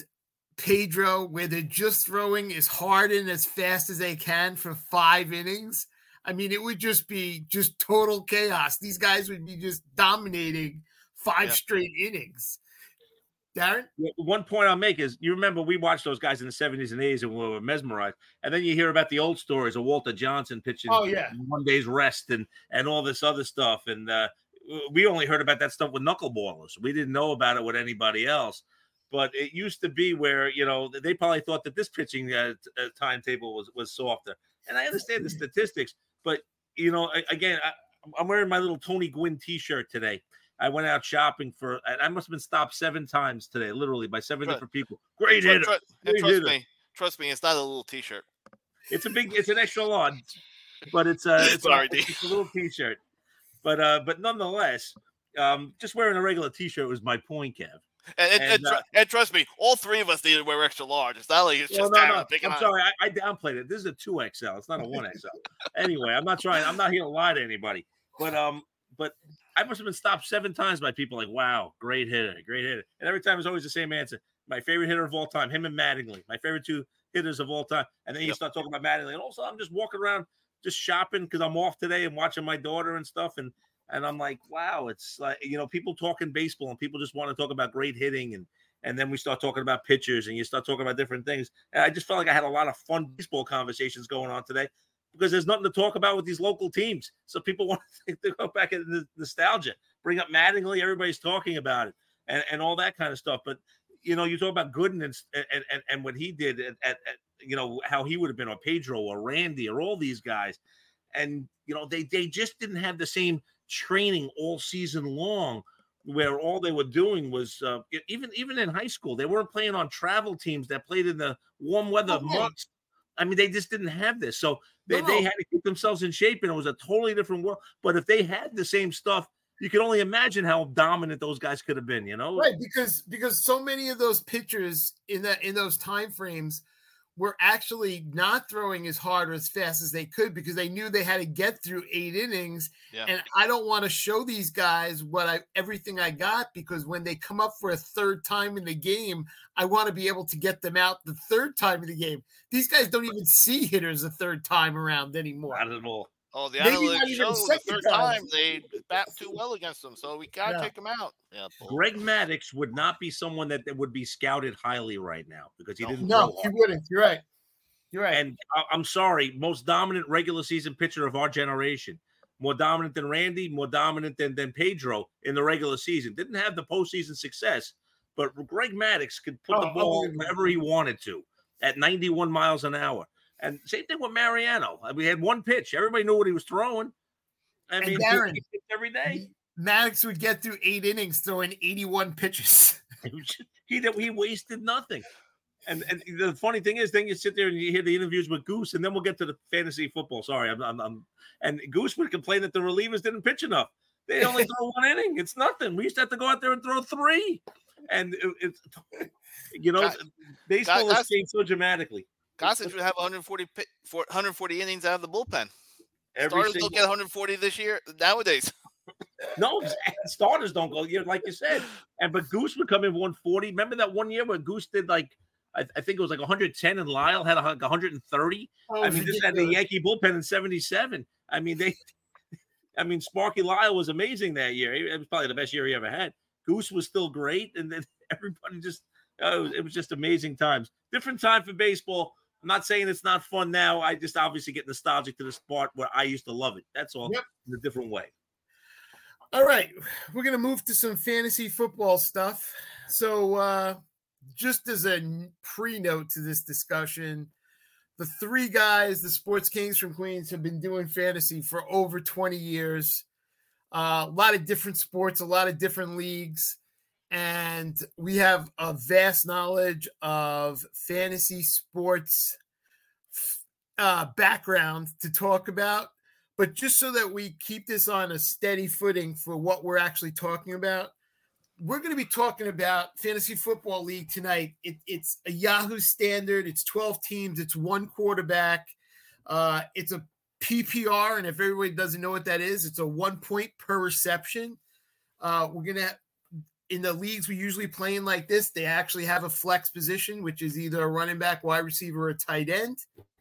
Pedro, where they're just throwing as hard and as fast as they can for five innings? I mean, it would just be just total chaos. These guys would be just dominating five Yeah. straight innings. Darren? One point I'll make is you remember we watched those guys in the seventies and eighties and we were mesmerized. And then you hear about the old stories of Walter Johnson pitching Oh, yeah. one day's rest and and all this other stuff. And uh, we only heard about that stuff with knuckleballers. We didn't know about it with anybody else. But it used to be where, you know, they probably thought that this pitching uh, t- uh, timetable was, was softer. And I understand the statistics, but, you know, I, again, I, I'm wearing my little Tony Gwynn T-shirt today. I went out shopping for, I must have been stopped seven times today, literally by seven Right. different people. Great Tru- hitter. tru- and Great trust hitter. me, trust me, it's not a little T-shirt. It's a big, it's an extra large, but it's a, it's, Sorry, a, D. it's a little T-shirt. But, uh, but nonetheless, um, just wearing a regular T-shirt was my point, Kev. And, and, And, and, tr- uh, and trust me, all three of us need to wear extra large. It's not like it's Well, just no, Darren no. picking I'm on- sorry. I, I downplayed it. This is a two X L. It's not a one X L. Anyway, I'm not trying. I'm not here to lie to anybody. But um, but I must have been stopped seven times by people like, "Wow, great hitter, great hitter," and every time it's always the same answer. My favorite hitter of all time, him and Mattingly. My favorite two hitters of all time. And then you Yep. start talking about Mattingly, and also I'm just walking around, just shopping because I'm off today and watching my daughter and stuff, and and I'm like, wow, it's like, you know, people talking baseball and people just want to talk about great hitting and. And then we start talking about pitchers and you start talking about different things. And I just felt like I had a lot of fun baseball conversations going on today because there's nothing to talk about with these local teams. So people want to go back into the nostalgia, bring up Mattingly. Everybody's talking about it and, and all that kind of stuff. But, you know, you talk about Gooden and, and, and, and what he did at, at, at, you know, how he would have been, or Pedro or Randy or all these guys. And, you know, they, they just didn't have the same training all season long, where all they were doing was uh, even even in high school, they weren't playing on travel teams that played in the warm weather Oh, months. I mean, they just didn't have this. So they, No. they had to keep themselves in shape, and it was a totally different world. But if they had the same stuff, you can only imagine how dominant those guys could have been, you know? Right, because because so many of those pitchers in that in those time frames were actually not throwing as hard or as fast as they could because they knew they had to get through eight innings. Yeah. And I don't want to show these guys what I everything I got, because when they come up for a third time in the game, I want to be able to get them out the third time in the game. These guys don't even see hitters a third time around anymore. Not at all. Oh, the Maybe not analytics even show the second third time. time they bat too well against them, so we gotta Yeah. take them out. Yeah, bull. Greg Maddux would not be someone that, that would be scouted highly right now because he No. didn't No, throw you hard. wouldn't. You're right. You're right. And I- I'm sorry, most dominant regular season pitcher of our generation, more dominant than Randy, more dominant than, than Pedro in the regular season. Didn't have the postseason success, but Greg Maddux could put the Oh, ball unbelievable. wherever he wanted to at ninety-one miles an hour. And same thing with Mariano. We had one pitch. Everybody knew what he was throwing. I And mean, Darren, he pitched every day. Maddox would get through eight innings throwing eighty-one pitches. he he wasted nothing. And and the funny thing is, then you sit there and you hear the interviews with Goose, and then we'll get to the fantasy football. Sorry, I'm, I'm, I'm and Goose would complain that the relievers didn't pitch enough. They only throw one inning. It's nothing. We used to have to go out there and throw three. And it, it's you know, God- baseball God, has that's- changed so dramatically. Gossage would have one hundred forty, pi- for one hundred forty innings out of the bullpen. Every Starters single don't get one hundred forty this year nowadays. No, starters don't go. You know, like you said, and but Goose would come in one forty. Remember that one year where Goose did like I, I think it was like one hundred ten, and Lyle had like one hundred thirty. Oh, I mean, this had the Yankee bullpen in seventy-seven. I mean, they. I mean, Sparky Lyle was amazing that year. It was probably the best year he ever had. Goose was still great, and then everybody just oh, it, was, it was just amazing times. Different time for baseball. I'm not saying it's not fun now. I just obviously get nostalgic to the sport where I used to love it. That's all. Yep. In a different way. All right, we're going to move to some fantasy football stuff. So uh, just as a pre-note to this discussion, the three guys, the Sports Kings from Queens, have been doing fantasy for over twenty years. Uh, a lot of different sports, a lot of different leagues, and we have a vast knowledge of fantasy sports uh, background to talk about. But just so that we keep this on a steady footing for what we're actually talking about, we're going to be talking about Fantasy Football League tonight. It, it's a Yahoo standard. It's twelve teams. It's one quarterback. Uh, it's a P P R, and if everybody doesn't know what that is, it's a one point per reception. Uh, we're going to – in the leagues we usually play in like this, they actually have a flex position, which is either a running back, wide receiver, or a tight end.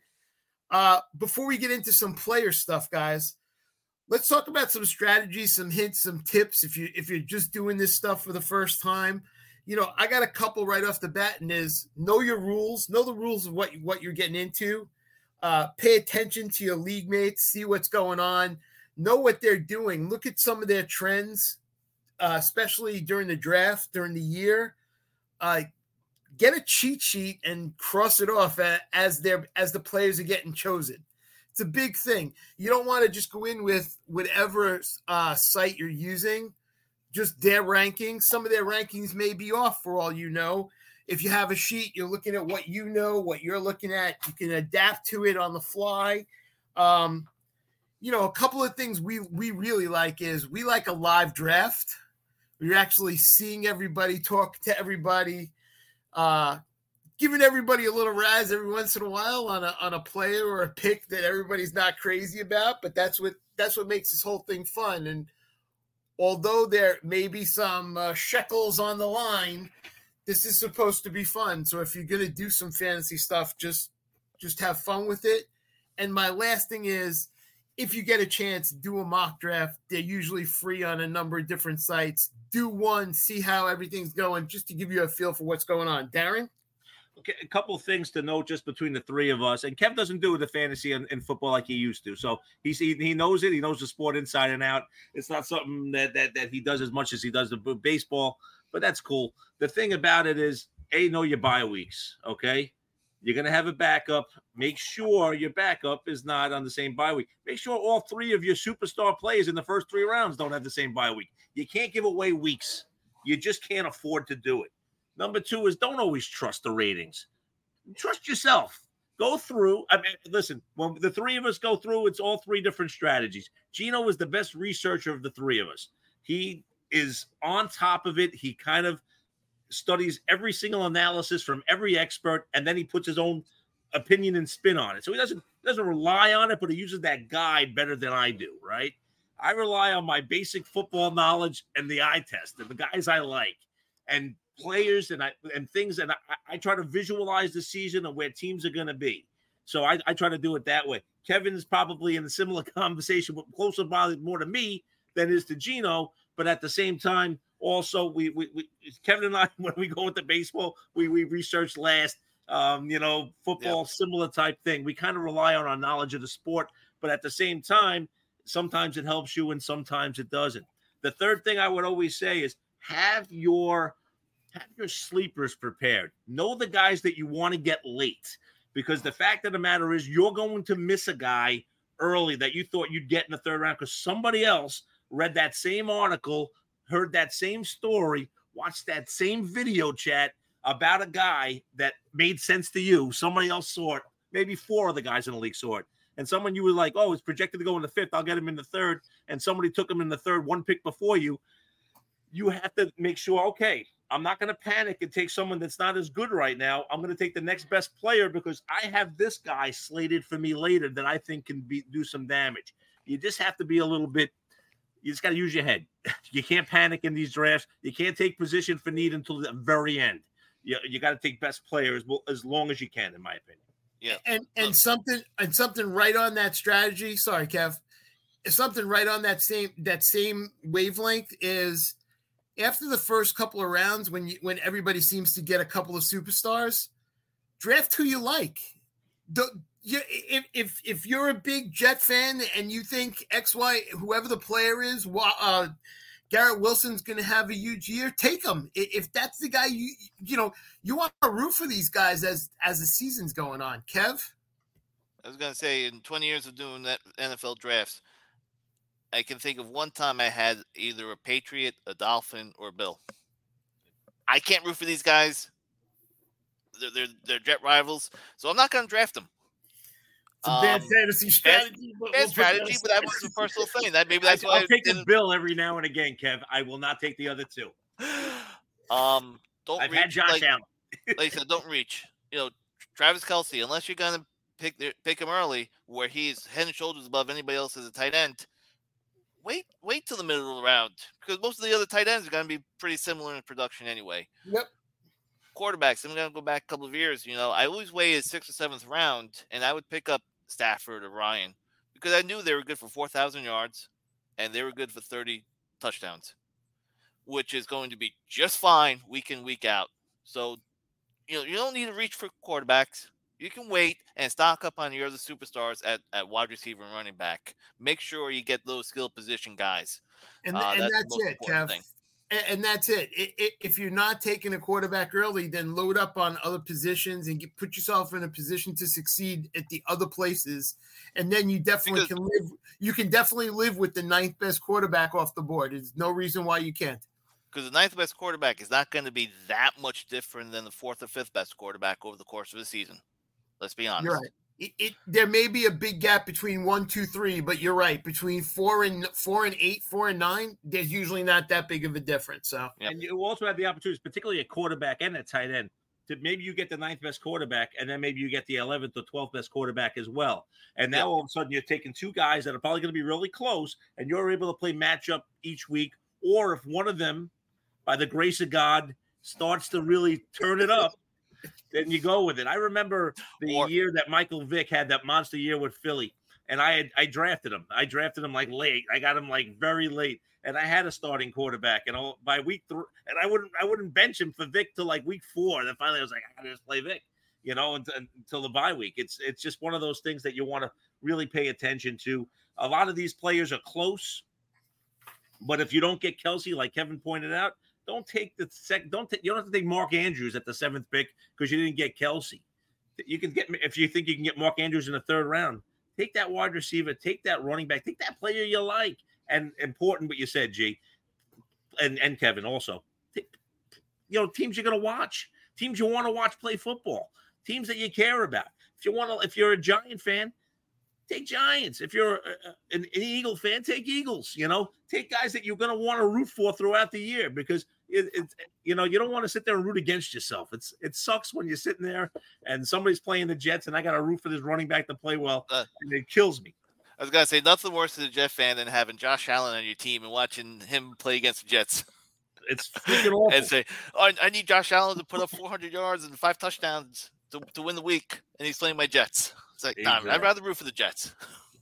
Uh, before we get into some player stuff, guys, let's talk about some strategies, some hints, some tips. If you if you're just doing this stuff for the first time, you know, I got a couple right off the bat, and is know your rules, know the rules of what what you're getting into. Uh, pay attention to your league mates, see what's going on, know what they're doing. Look at some of their trends, uh, especially during the draft, during the year. Uh, Get a cheat sheet and cross it off as they're as the players are getting chosen. It's a big thing. You don't want to just go in with whatever uh, site you're using, just their rankings. Some of their rankings may be off for all you know. If you have a sheet, you're looking at what you know, what you're looking at. You can adapt to it on the fly. Um, you know, a couple of things we we really like is we like a live draft. We're actually seeing everybody, talk to everybody. Uh, giving everybody a little rise every once in a while on a on a player or a pick that everybody's not crazy about, but that's what that's what makes this whole thing fun. And although there may be some uh, shekels on the line, this is supposed to be fun. So if you're gonna do some fantasy stuff, just just have fun with it. And my last thing is, if you get a chance, do a mock draft. They're usually free on a number of different sites. Do one, see how everything's going, just to give you a feel for what's going on. Darren? Okay, a couple of things to note just between the three of us. And Kev doesn't do the fantasy in, in football like he used to. So he's, he he knows it. He knows the sport inside and out. It's not something that that that he does as much as he does the baseball, but that's cool. The thing about it is, A, know your bye weeks, okay? You're going to have a backup. Make sure your backup is not on the same bye week. Make sure all three of your superstar players in the first three rounds don't have the same bye week. You can't give away weeks. You just can't afford to do it. Number two is don't always trust the ratings. Trust yourself. Go through. I mean, listen, when the three of us go through, it's all three different strategies. Gino is the best researcher of the three of us. He is on top of it. He kind of studies every single analysis from every expert, and then he puts his own opinion and spin on it. So he doesn't doesn't rely on it, but he uses that guide better than I do, right? I rely on my basic football knowledge and the eye test and the guys I like and players and I and things, and I, I try to visualize the season and where teams are going to be. So I, I try to do it that way. Kevin's probably in a similar conversation, but closer probably more to me than is to Gino, but at the same time, also, we, we, we Kevin and I, when we go into baseball, we, we research last, um, you know, football, yeah. Similar type thing. We kind of rely on our knowledge of the sport, but at the same time, sometimes it helps you and sometimes it doesn't. The third thing I would always say is have your, have your sleepers prepared. Know the guys that you want to get late, because the fact of the matter is you're going to miss a guy early that you thought you'd get in the third round because somebody else read that same article, heard that same story, watched that same video chat about a guy that made sense to you. Somebody else saw it. Maybe four of the guys in the league saw it. And someone you were like, oh, it's projected to go in the fifth. I'll get him in the third. And somebody took him in the third, one pick before you. You have to make sure, okay, I'm not going to panic and take someone that's not as good right now. I'm going to take the next best player because I have this guy slated for me later that I think can be, do some damage. You just have to be a little bit, you just got to use your head. You can't panic in these drafts. You can't take position for need until the very end. You, you got to take best players as long as you can, in my opinion. Yeah. And and something and something right on that strategy. Sorry, Kev. Something right on that same that same wavelength is after the first couple of rounds, when you, when everybody seems to get a couple of superstars, draft who you like. The, you, if if if you're a big Jet fan and you think X Y whoever the player is, uh, Garrett Wilson's going to have a huge year, take him. If that's the guy you you know you want to root for these guys as as the season's going on. Kev, I was going to say in twenty years of doing that N F L drafts, I can think of one time I had either a Patriot, a Dolphin, or a Bill. I can't root for these guys. They're they're, they're Jet rivals, so I'm not going to draft them. It's a bad um, fantasy strategy. Bad, but bad we'll strategy, but that was a personal thing. That maybe that's I, why I'll take the Bill every now and again, Kev. I will not take the other two. Um, don't. I've reach, had Josh like, Allen. Like I said, don't reach. You know, Travis Kelce, unless you're going to pick their, pick him early, where he's head and shoulders above anybody else as a tight end. Wait, wait till the middle of the round because most of the other tight ends are going to be pretty similar in production anyway. Yep. Quarterbacks. I'm going to go back a couple of years. You know, I always waited sixth or seventh round, and I would pick up Stafford or Ryan because I knew they were good for four thousand yards and they were good for thirty touchdowns, which is going to be just fine week in, week out. So, you know, you don't need to reach for quarterbacks. You can wait and stock up on your other superstars at, at wide receiver and running back. Make sure you get those skill position guys. And, uh, and that's, that's it, Kev. Thing. And that's it. It, it. If you're not taking a quarterback early, then load up on other positions and get, put yourself in a position to succeed at the other places. And then you definitely because, can live. You can definitely live with the ninth best quarterback off the board. There's no reason why you can't. Because the ninth best quarterback is not going to be that much different than the fourth or fifth best quarterback over the course of the season. Let's be honest. You're right. It, it, there may be a big gap between one, two, three, but you're right. Between four and four and eight, four and nine, there's usually not that big of a difference. So, yep. And you also have the opportunities, particularly a quarterback and a tight end, to maybe you get the ninth best quarterback, and then maybe you get the eleventh or twelfth best quarterback as well. And now yep. all of a sudden you're taking two guys that are probably going to be really close, and you're able to play matchup each week. Or if one of them, by the grace of God, starts to really turn it up, then you go with it. I remember the or, year that Michael Vick had that monster year with Philly, and I had I drafted him. I drafted him like late. I got him like very late, and I had a starting quarterback. And all, by week three, and I wouldn't I wouldn't bench him for Vick till like week four. And then finally, I was like, I gotta just play Vick, you know, until, until the bye week. It's it's just one of those things that you want to really pay attention to. A lot of these players are close, but if you don't get Kelce, like Kevin pointed out. Don't take the sec. Don't take. You don't have to take Mark Andrews at the seventh pick because you didn't get Kelce. You can get if you think you can get Mark Andrews in the third round. Take that wide receiver. Take that running back. Take that player you like. And important, what you said, G, and and Kevin also. Take, you know, teams you're gonna watch. Teams you want to watch play football. Teams that you care about. If you want to, if you're a Giant fan, take Giants. If you're an, an Eagle fan, take Eagles. You know, take guys that you're going to want to root for throughout the year because it, it, you know, you don't want to sit there and root against yourself. It's it sucks when you're sitting there and somebody's playing the Jets and I got to root for this running back to play well, uh, and it kills me. I was gonna say nothing worse as a Jet fan than having Josh Allen on your team and watching him play against the Jets. It's freaking awful. And say, oh, I need Josh Allen to put up four hundred yards and five touchdowns to, to win the week, and he's playing my Jets. It's like, exactly. nah, I'd rather root for the Jets.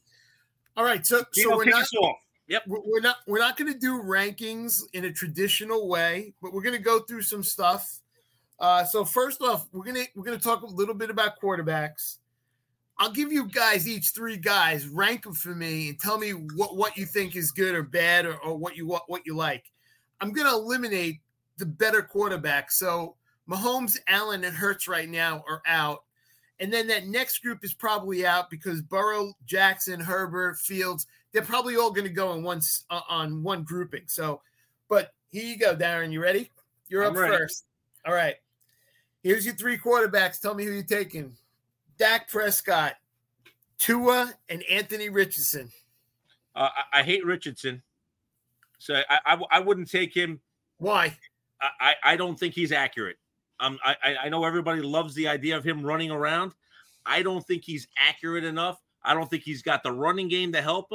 All right, so you so know, we're not, yep. we're not we're not going to do rankings in a traditional way, but we're going to go through some stuff. Uh, so first off, we're gonna we're gonna talk a little bit about quarterbacks. I'll give you guys each three guys, rank them for me, and tell me what, what you think is good or bad, or, or what you what, what you like. I'm going to eliminate the better quarterbacks. So Mahomes, Allen, and Hurts right now are out. And then that next group is probably out because Burrow, Jackson, Herbert, Fields, they're probably all going to go in one, uh, on one grouping. So, but here you go, Darren. You ready? You're I'm up ready. first. All right. Here's your three quarterbacks. Tell me who you're taking. Dak Prescott, Tua, and Anthony Richardson. Uh, I, I hate Richardson. So I, I, I wouldn't take him. Why? I, I don't think he's accurate. Um, I, I know everybody loves the idea of him running around. I don't think he's accurate enough. I don't think he's got the running game to help him.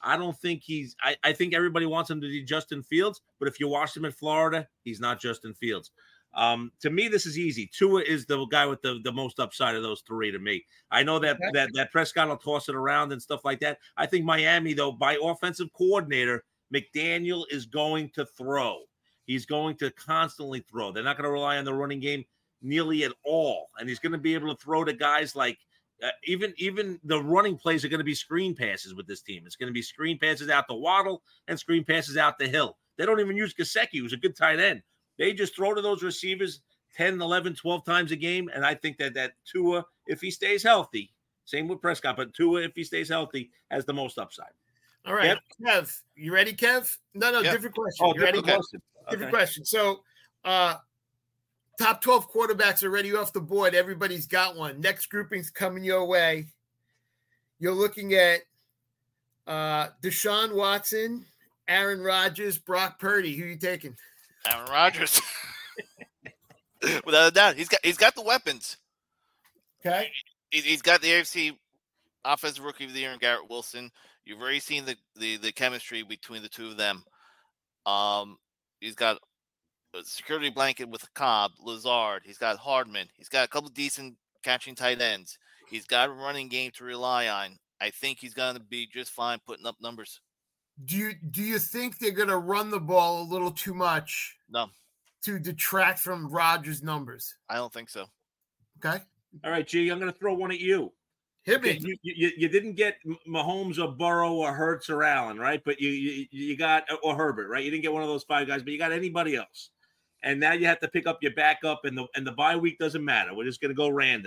I don't think he's I, I think everybody wants him to be Justin Fields, but if you watch him in Florida, he's not Justin Fields. Um, to me, this is easy. Tua is the guy with the, the most upside of those three to me. I know that, okay. that that Prescott will toss it around and stuff like that. I think Miami, though, by offensive coordinator, McDaniel is going to throw. He's going to constantly throw. They're not going to rely on the running game nearly at all. And he's going to be able to throw to guys like uh, even, even the running plays are going to be screen passes with this team. It's going to be screen passes out to Waddle and screen passes out to Hill. They don't even use Gesicki, who's a good tight end. They just throw to those receivers ten, eleven, twelve times a game. And I think that that Tua, if he stays healthy, same with Prescott, but Tua, if he stays healthy, has the most upside. All right. Kev, Kev you ready, Kev? No, no, yep. different question. Oh, you ready? Different question. Different okay. question. So, uh, top twelve quarterbacks are already off the board. Everybody's got one. Next grouping's coming your way. You're looking at uh, Deshaun Watson, Aaron Rodgers, Brock Purdy. Who are you taking? Aaron Rodgers. Without a doubt. He's got he's got the weapons. Okay. He, he's got the A F C Offensive Rookie of the Year in Garrett Wilson. You've already seen the, the, the chemistry between the two of them. Um, he's got a security blanket with Cobb, Lazard. He's got Hardman. He's got a couple decent catching tight ends. He's got a running game to rely on. I think he's going to be just fine putting up numbers. Do you do you think they're going to run the ball a little too much? No. To detract from Rodgers' numbers? I don't think so. Okay. All right, G, I'm going to throw one at you. Hit okay, me. You, you, you didn't get Mahomes or Burrow or Hurts or Allen, right? But you, you you got or Herbert, right? You didn't get one of those five guys, but you got anybody else. And now you have to pick up your backup, and the and the bye week doesn't matter. We're just going to go random.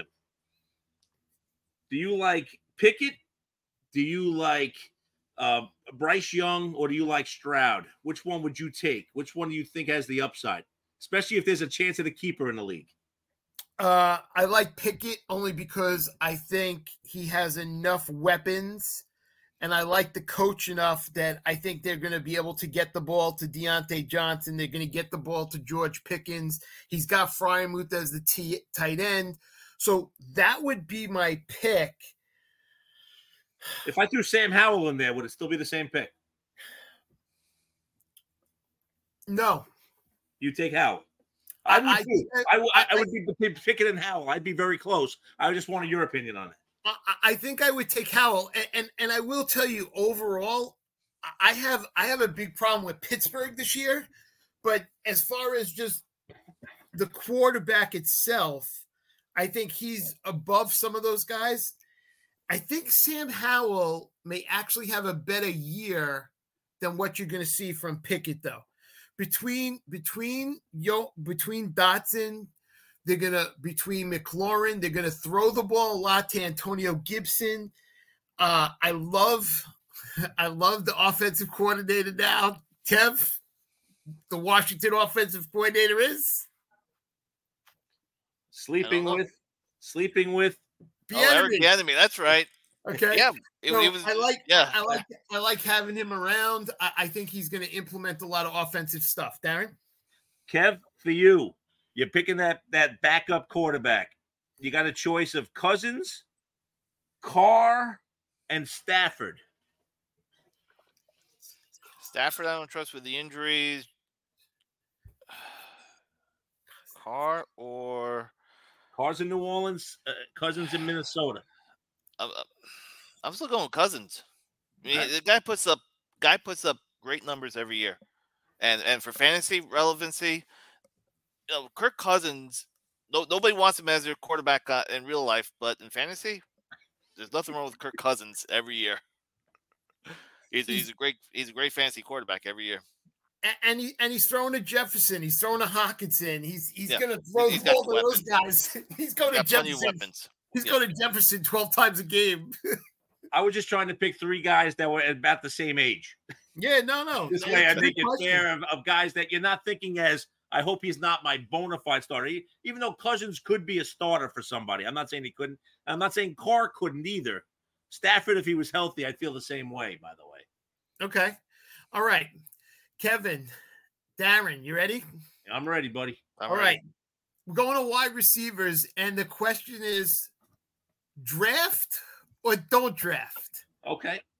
Do you like Pickett? Do you like uh, Bryce Young, or do you like Stroud? Which one would you take? Which one do you think has the upside, especially if there's a chance of a keeper in the league? Uh, I like Pickett only because I think he has enough weapons, and I like the coach enough that I think they're going to be able to get the ball to Deontay Johnson. They're going to get the ball to George Pickens. He's got Freiermuth as the t- tight end. So that would be my pick. If I threw Sam Howell in there, would it still be the same pick? No. You take Howell. I would, I, I, I, I would be Pickett and Howell. I'd be very close. I just wanted your opinion on it. I, I think I would take Howell, and, and and I will tell you overall, I have I have a big problem with Pittsburgh this year. But as far as just the quarterback itself, I think he's above some of those guys. I think Sam Howell may actually have a better year than what you're going to see from Pickett, though. Between between yo between Dotson, they're gonna between McLaurin, they're gonna throw the ball a lot to Antonio Gibson. Uh, I love I love the offensive coordinator now. Kev, the Washington offensive coordinator is sleeping with sleeping with oh, Eric Bieniemy. That's right. Okay. Yeah. It, so it was, I like yeah. I like I like having him around. I, I think he's going to implement a lot of offensive stuff. Darren? Kev, for you, you're picking that that backup quarterback. You got a choice of Cousins, Carr, and Stafford. Stafford, I don't trust with the injuries. Carr or Carr's in New Orleans, uh, Cousins in Minnesota. I'm, I'm still going with Cousins. I mean, the guy puts up guy puts up great numbers every year, and and for fantasy relevancy, you know, Kirk Cousins. No, nobody wants him as their quarterback uh, in real life, but in fantasy, there's nothing wrong with Kirk Cousins every year. He's he's a great he's a great fantasy quarterback every year. And he and he's throwing to Jefferson. He's throwing to Hawkinson. He's he's yeah. going to throw he's the ball to those guys. He's going he's to Jefferson. He's yeah. going to Jefferson twelve times a game. I was just trying to pick three guys that were about the same age. Yeah, no, no. This way I make it fair of, of guys that you're not thinking as, I hope he's not my bona fide starter. He, even though Cousins could be a starter for somebody. I'm not saying he couldn't. I'm not saying Carr couldn't either. Stafford, if he was healthy, I'd feel the same way, by the way. Okay. All right. Kevin, Darren, you ready? I'm ready, buddy. I'm All ready. right. We're going to wide receivers, and the question is draft or don't draft? Okay.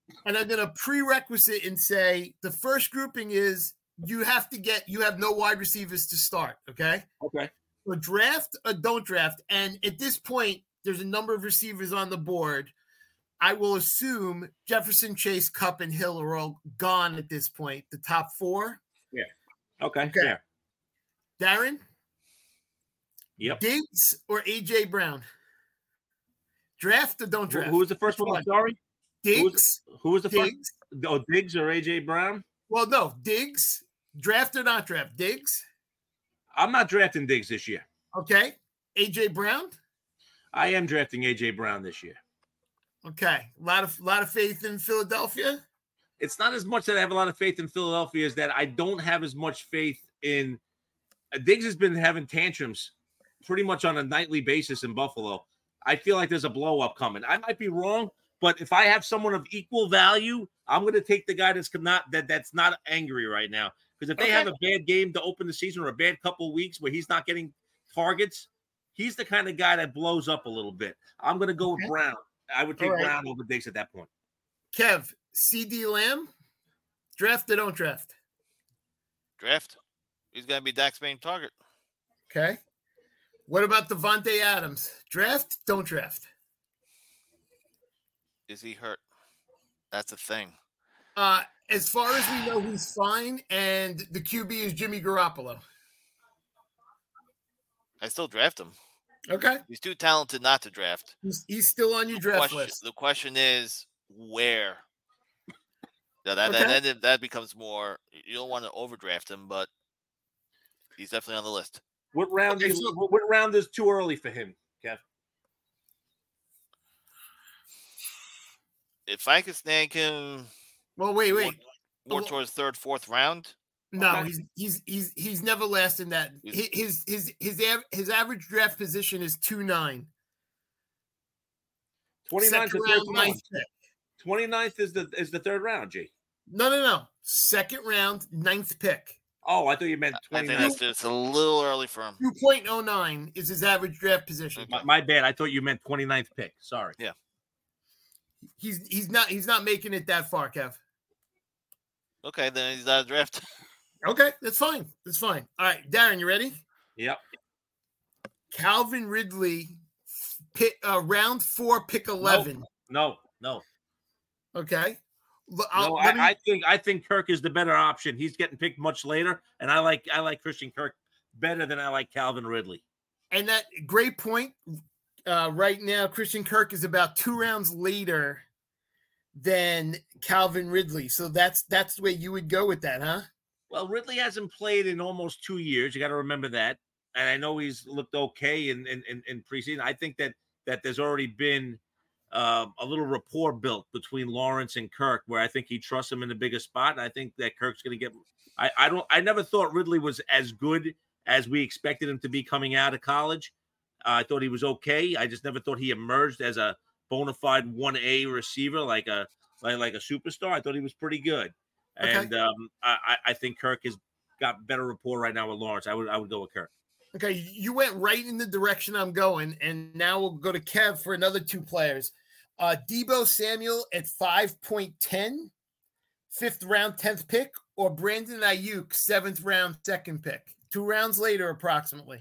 and I'm going to prerequisite and say the first grouping is you have to get, you have no wide receivers to start, okay? Okay. So draft or don't draft. And at this point, there's a number of receivers on the board. I will assume Jefferson, Chase, Kupp, and Hill are all gone at this point, the top four. Yeah. Okay. Okay. Yeah. Darren? Yep. Diggs or A J Brown? Draft or don't draft? Who, who was the first one? one? Sorry? Diggs. Who was, who was the Diggs. first? Oh, Diggs or A J Brown? Well, no. Diggs. Draft or not draft? Diggs? I'm not drafting Diggs this year. Okay. A J Brown? I am drafting A J Brown this year. Okay. A lot of, lot of faith in Philadelphia? It's not as much that I have a lot of faith in Philadelphia as that I don't have as much faith in uh, – Diggs has been having tantrums pretty much on a nightly basis in Buffalo. I feel like there's a blow-up coming. I might be wrong, but if I have someone of equal value, I'm going to take the guy that's not that that's not angry right now. Because if they Okay. have a bad game to open the season or a bad couple of weeks where he's not getting targets, he's the kind of guy that blows up a little bit. I'm going to go Okay. with Brown. I would take All right. Brown over Diggs at that point. Kev, C D Lamb? Draft or don't draft? Draft. He's going to be Dak's main target. Okay. What about Devontae Adams? Draft, don't draft? Is he hurt? That's the thing. Uh, as far as we know, he's fine, and the Q B is Jimmy Garoppolo. I still draft him. Okay. He's too talented not to draft. He's, he's still on your draft Question, list. the question is where. Now that, Okay. that, that that becomes more. You don't want to overdraft him, but he's definitely on the list. What round? Okay, is, so- what, what round is too early for him, Kev? If I could snag him, Well, wait, wait. more, more Well- towards third, fourth round. No, Okay. he's he's he's he's never lasted that. His his his his, av- his average draft position is two nine. twenty-ninth Second is the round, third ninth round. pick. twenty-ninth is the is the third round, G. No, no, no. Second round, ninth pick. Oh, I thought you meant I think twenty-ninth. that's just a little early for him. two point oh nine is his average draft position. My, my bad. I thought you meant twenty-ninth pick. Sorry. He's he's not he's not making it that far, Kev. Okay, then he's out of draft. Okay, that's fine. That's fine. All right, Darren, you ready? Yep. Calvin Ridley, pick, uh, round four, pick eleven. No, no. Okay. L- I'll- No, let me- I, I think I think Kirk is the better option. He's getting picked much later, and I like I like Christian Kirk better than I like Calvin Ridley. and that great point. Uh, right now, Christian Kirk is about two rounds later than Calvin Ridley. So that's that's the way you would go with that, huh? Well, Ridley hasn't played in almost two years. You got to remember that. And I know he's looked okay in in, in, in preseason. I think that that there's already been uh, a little rapport built between Lawrence and Kirk, where I think he trusts him in the bigger spot. And I think that Kirk's going to get. I, I don't. I never thought Ridley was as good as we expected him to be coming out of college. Uh, I thought he was okay. I just never thought he emerged as a bona fide one A receiver, like a like like a superstar. I thought he was pretty good. Okay. And um, I, I think Kirk has got better rapport right now with Lawrence. I would I would go with Kirk. Okay, you went right in the direction I'm going, and now we'll go to Kev for another two players. Uh, Debo Samuel at five point one zero, fifth round, tenth pick, or Brandon Ayuk, seventh round, second pick. Two rounds later, approximately.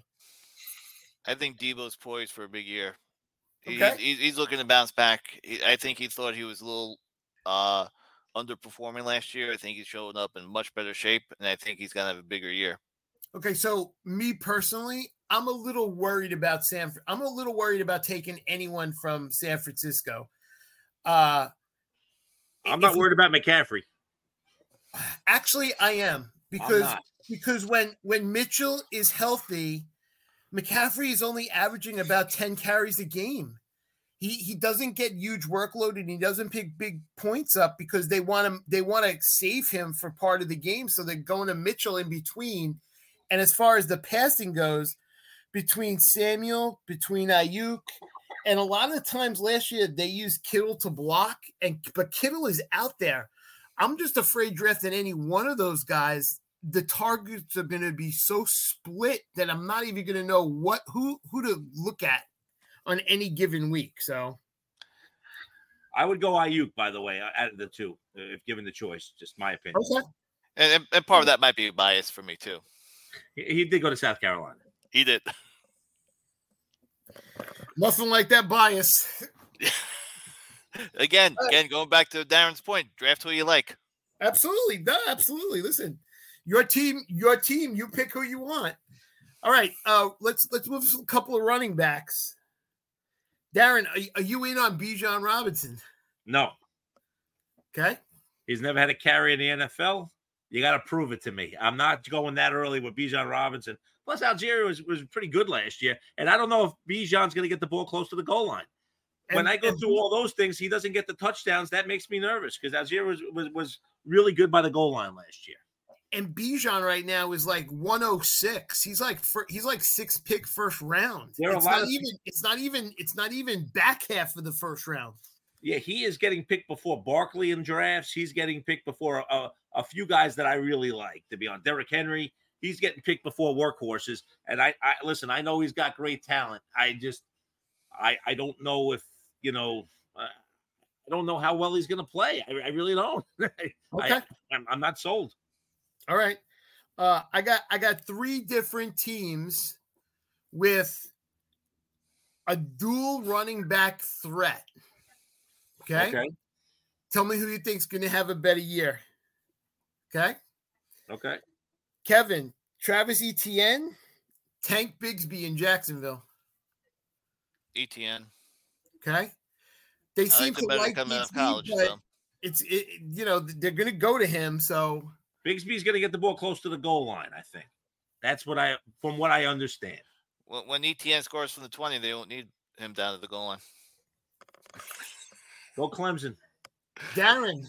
I think Debo's poised for a big year. He- Okay. He's, he's looking to bounce back. He, I think he thought he was a little uh, underperforming last year. I think he's showing up in much better shape, and I think he's going to have a bigger year. Okay, so me personally, I'm a little worried about San. I'm a little worried about taking anyone from San Francisco. Uh, I'm not if- worried about McCaffrey. Actually, I am because not. because when when Mitchell is healthy, McCaffrey is only averaging about ten carries a game. He he doesn't get huge workload and he doesn't pick big points up because they want him they want to save him for part of the game, so they're going to Mitchell in between. And as far as the passing goes, between Samuel, between Ayuk, and a lot of times last year they used Kittle to block, and but Kittle is out there. I'm just afraid drafting any one of those guys. The targets are going to be so split that I'm not even going to know what who who to look at on any given week. So I would go Ayuk, by the way, out of the two, if given the choice. Just my opinion. Okay. And, and part of that might be a bias for me, too. He, he did go to South Carolina. He did. Nothing like that bias. again, again, going back to Darren's point, draft who you like. Absolutely. No, absolutely. Listen, your team, your team, you pick who you want. All right. Uh, let's let's move to a couple of running backs. Darren, are, are you in on Bijan Robinson? No. Okay. He's never had a carry in the N F L. You got to prove it to me. I'm not going that early with Bijan Robinson. Plus, Algeria was, was pretty good last year. And I don't know if Bijan's going to get the ball close to the goal line. When And- I go and- through all those things, he doesn't get the touchdowns. That makes me nervous because Algeria was, was, was really good by the goal line last year. And Bijan right now is like one oh six. He's like fir- he's like six pick first round. There are It's a lot not of- even it's not even it's not even back half of the first round. Yeah, he is getting picked before Barkley in drafts. He's getting picked before a, a few guys that I really like, to be honest. Derrick Henry, he's getting picked before workhorses. And I, I listen, I know he's got great talent. I just, I, I don't know if, you know, uh, I don't know how well he's going to play. I, I really don't. Okay. I, I'm, I'm not sold. All right. Uh, I got I got three different teams with a dual running back threat. Okay. Okay. Tell me who you think's going to have a better year. Okay. Okay. Kevin, Travis Etienne, Tank Bigsby in Jacksonville. E T N. Okay. They I seem like the to better like coming out of Bigsby, college. but So. it's it, you know they're going to go to him. So Bigsby's going to get the ball close to the goal line, I think. That's what I, from what I understand. When, when E T N scores from the twenty, they don't need him down at the goal line. Go Clemson. Darren,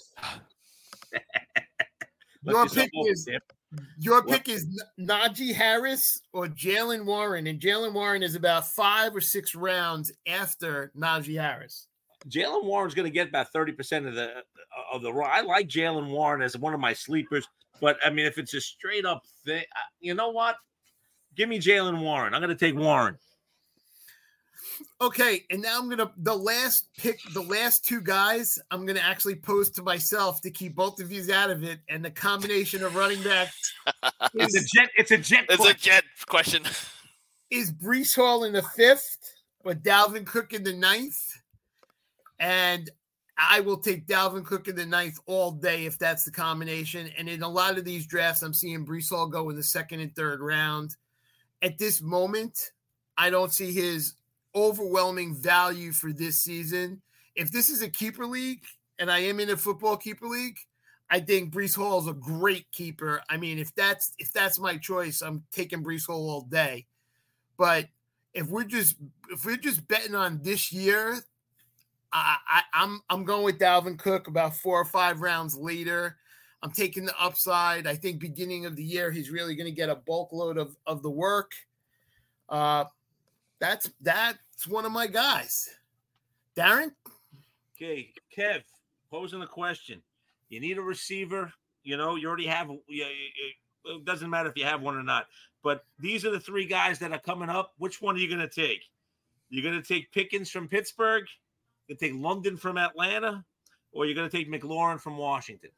Let your yourself pick open, is Dip. your What? pick is N- Najee Harris or Jalen Warren, and Jalen Warren is about five or six rounds after Najee Harris. Jalen Warren's going to get about thirty percent of the of the raw. I like Jalen Warren as one of my sleepers, but I mean, if it's a straight up thing, you know what? Give me Jalen Warren. I'm going to take Warren. Okay, and now I'm gonna the last pick, the last two guys, I'm gonna actually pose to myself to keep both of you out of it, and the combination of running backs It's a is, jet. It's a jet. It's a question. jet question. is Brees Hall in the fifth or Dalvin Cook in the ninth, and I will take Dalvin Cook in the ninth all day if that's the combination. And in a lot of these drafts, I'm seeing Brees Hall go in the second and third round. At this moment, I don't see his overwhelming value for this season. If this is a keeper league and I am in a football keeper league, I think Brees Hall is a great keeper. I mean, if that's if that's my choice, I'm taking Brees Hall all day. But if we're just if we're just betting on this year, I, I I'm I'm going with Dalvin Cook about four or five rounds later. I'm taking the upside. I think beginning of the year he's really going to get a bulk load of of the work. Uh, that's that's one of my guys. Darren? Okay, Kev, posing the question. You need a receiver. You know, you already have. You, it doesn't matter if you have one or not. But these are the three guys that are coming up. Which one are you going to take? You're going to take Pickens from Pittsburgh. You're going to take London from Atlanta, or you're going to take McLaurin from Washington.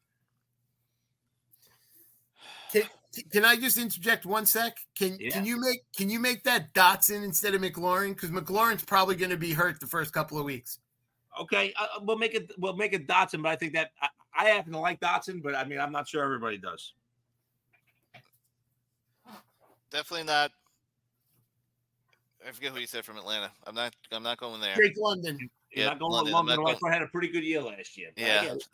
Can, can I just interject one sec? Can Yeah. can you make can you make that Dotson instead of McLaurin? Because McLaurin's probably going to be hurt the first couple of weeks. Okay, uh, we'll make it. We'll make it Dotson. But I think that I, I happen to like Dotson, but I mean, I'm not sure everybody does. Definitely not. I forget who you said from Atlanta. I'm not. I'm not going there. Drake London. You're Yeah, not going London. with I'm London. not who going- also had a pretty good year last year. I Yeah. get it.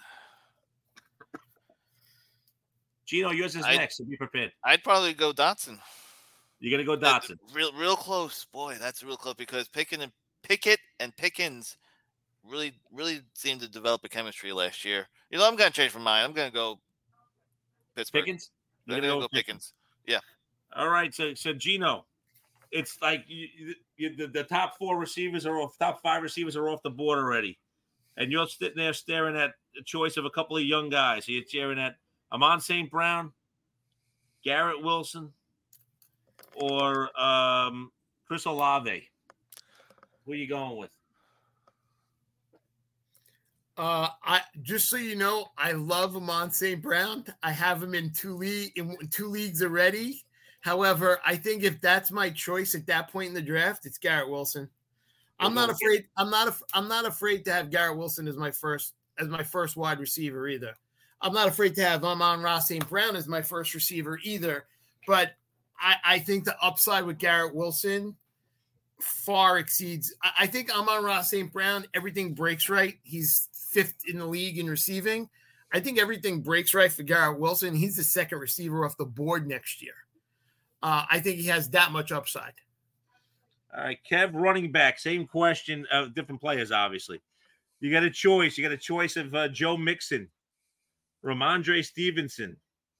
Gino, yours is I- next, so be prepared. I'd probably go Dotson. You're gonna go That- Dotson. Real, real close, boy. That's real close because Pickett and Pickett and Pickens really, really seemed to develop a chemistry last year. You know, I'm gonna change my mind. I'm gonna go Pittsburgh. Pickens. I'm You're gonna gonna go go Pickens. All right, so so Gino, it's like you, you, you, the, the top four receivers are off, top five receivers are off the board already, and you're sitting there staring at the choice of a couple of young guys. So you're staring at Amon Saint Brown, Garrett Wilson, or um, Chris Olave. Who are you going with? Uh, I just so you know, I love Amon Saint Brown. I have him in two league in two leagues already. However, I think if that's my choice at that point in the draft, it's Garrett Wilson. I'm not afraid. I'm not. Af- I'm not afraid to have Garrett Wilson as my first as my first wide receiver either. I'm not afraid to have Amon-Ra Saint Brown as my first receiver either. But I, I think the upside with Garrett Wilson far exceeds. I, I think Amon-Ra Saint Brown, everything breaks right. He's fifth in the league in receiving. I think everything breaks right for Garrett Wilson. He's the second receiver off the board next year. Uh, I think he has that much upside. All right, Kev, running back, same question, uh, different players, obviously. You got a choice. You got a choice of uh, Joe Mixon, Ramondre Stevenson,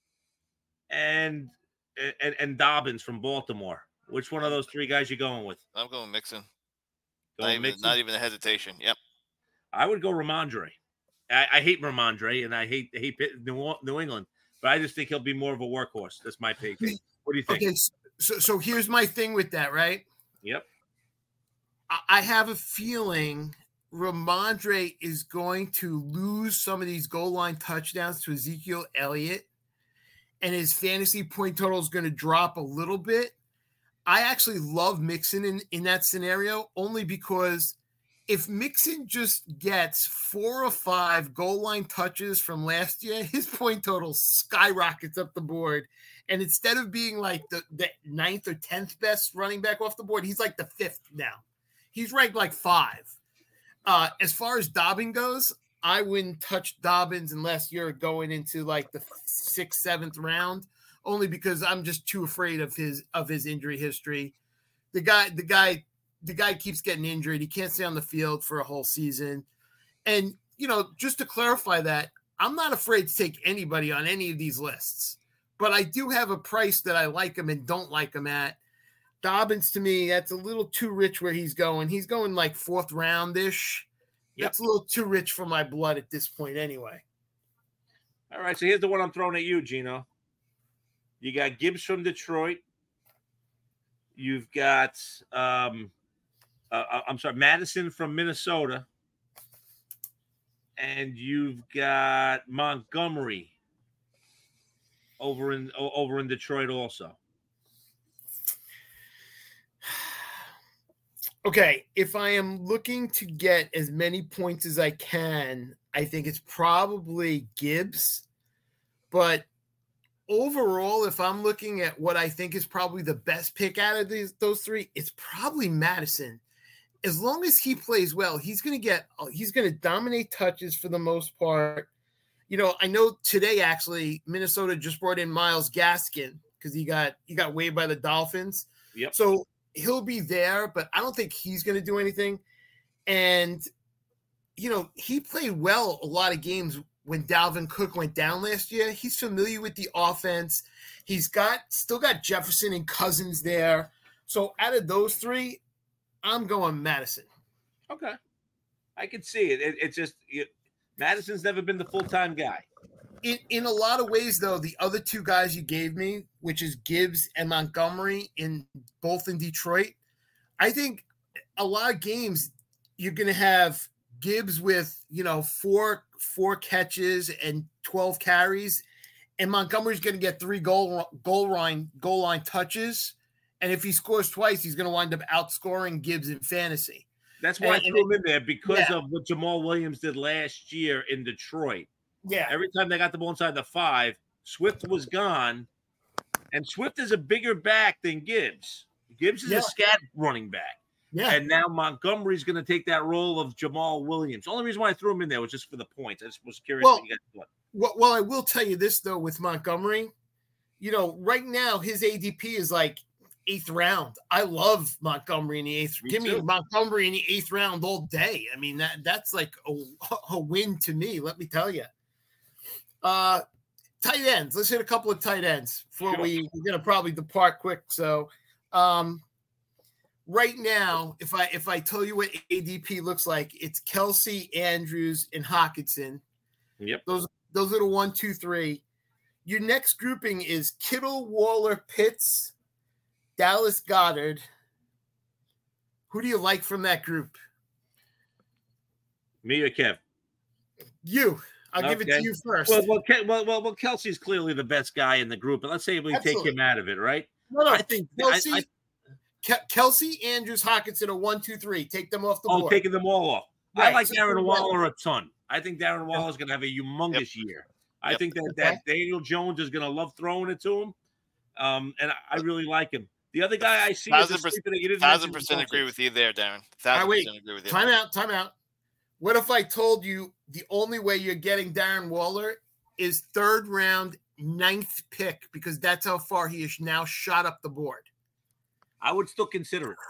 and, and and Dobbins from Baltimore. Which one of those three guys you going with? I'm going Mixon. Going not, even, Mixon? not even a hesitation. Yep. I would go Ramondre. I, I hate Ramondre, and I hate hate New, New England, but I just think he'll be more of a workhorse. That's my pick. What do you think? Okay, so so here's my thing with that, right? Yep. I have a feeling Ramondre is going to lose some of these goal line touchdowns to Ezekiel Elliott, and his fantasy point total is going to drop a little bit. I actually love Mixon in, in that scenario only because if Mixon just gets four or five goal line touches from last year, his point total skyrockets up the board. And instead of being like the, the ninth or tenth best running back off the board, he's like the fifth now. He's ranked like five. Uh, as far as Dobbins goes, I wouldn't touch Dobbins unless you're going into like the sixth, seventh round, only because I'm just too afraid of his of his injury history. The guy, the guy, the guy keeps getting injured. He can't stay on the field for a whole season. And you know, just to clarify that, I'm not afraid to take anybody on any of these lists. But I do have a price that I like him and don't like him at. Dobbins, to me, that's a little too rich where he's going. He's going like fourth round-ish. Yep. That's a little too rich for my blood at this point anyway. All right, so here's the one I'm throwing at you, Gino. You got Gibbs from Detroit. You've got, um, uh, I'm sorry, Madison from Minnesota. And you've got Montgomery over in over in Detroit also. Okay, if I am looking to get as many points as I can, I think it's probably Gibbs. But overall, if I'm looking at what I think is probably the best pick out of these those three, it's probably Madison. As long as he plays well, he's going to get he's going to dominate touches for the most part. You know, I know today actually Minnesota just brought in Myles Gaskin because he got he got waived by the Dolphins. Yep. So he'll be there, but I don't think he's going to do anything. And you know, he played well a lot of games when Dalvin Cook went down last year. He's familiar with the offense. He's got still got Jefferson and Cousins there. So out of those three, I'm going Madison. Okay, I can see it. it it's just. It, Madison's never been the full-time guy. In in a lot of ways, though, the other two guys you gave me, which is Gibbs and Montgomery, in both in Detroit, I think a lot of games you're going to have Gibbs with, you know, four four catches and twelve carries, and Montgomery's going to get three goal goal line goal line touches, and if he scores twice, he's going to wind up outscoring Gibbs in fantasy. That's why and, I threw him in there because yeah. of what Jamal Williams did last year in Detroit. Yeah. Every time they got the ball inside the five, Swift was gone, and Swift is a bigger back than Gibbs. Gibbs is yeah. a scat running back. Yeah. And now Montgomery's going to take that role of Jamal Williams. The only reason why I threw him in there was just for the points. I just was curious. Well, what you guys thought. Well, well, I will tell you this, though, with Montgomery, you know, right now his A D P is like eighth round. I love Montgomery in the eighth. Me Give too. me Montgomery in the eighth round all day. I mean, that that's like a, a win to me, let me tell you. Uh, tight ends. Let's hit a couple of tight ends before Sure. we, we're going to probably depart quick. So um, right now, if I if I tell you what A D P looks like, it's Kelsey, Andrews, and Hockenson. Yep. Those, those are the one, two, three. Your next grouping is Kittle, Waller, Pitts, Dallas Goedert. Who do you like from that group? Me or Kev? You. I'll give it Okay. to you first. Well, well, Ke- well, well, well, Kelsey's clearly the best guy in the group, but let's say we Absolutely. take him out of it, right? no, no. I think Kelsey, I, I, Ke- Kelsey, Andrews, Hawkinson are one, two, three. Take them off the oh, board. taking them all off. Right, I like so Darren put Waller a ton. I think Darren Waller is going to have a humongous year. I Yep. think that, that Daniel Jones is going to love throwing it to him, um, and I, I really like him. The other guy I see is a Thousand percent, sleeper that you didn't thousand mention is percent agree Dulcich. with you there, Darren. All Thousand right, wait. percent agree with you. Time out, time out. What if I told you the only way you're getting Darren Waller is third round, ninth pick, because that's how far he is now shot up the board? I would still consider it.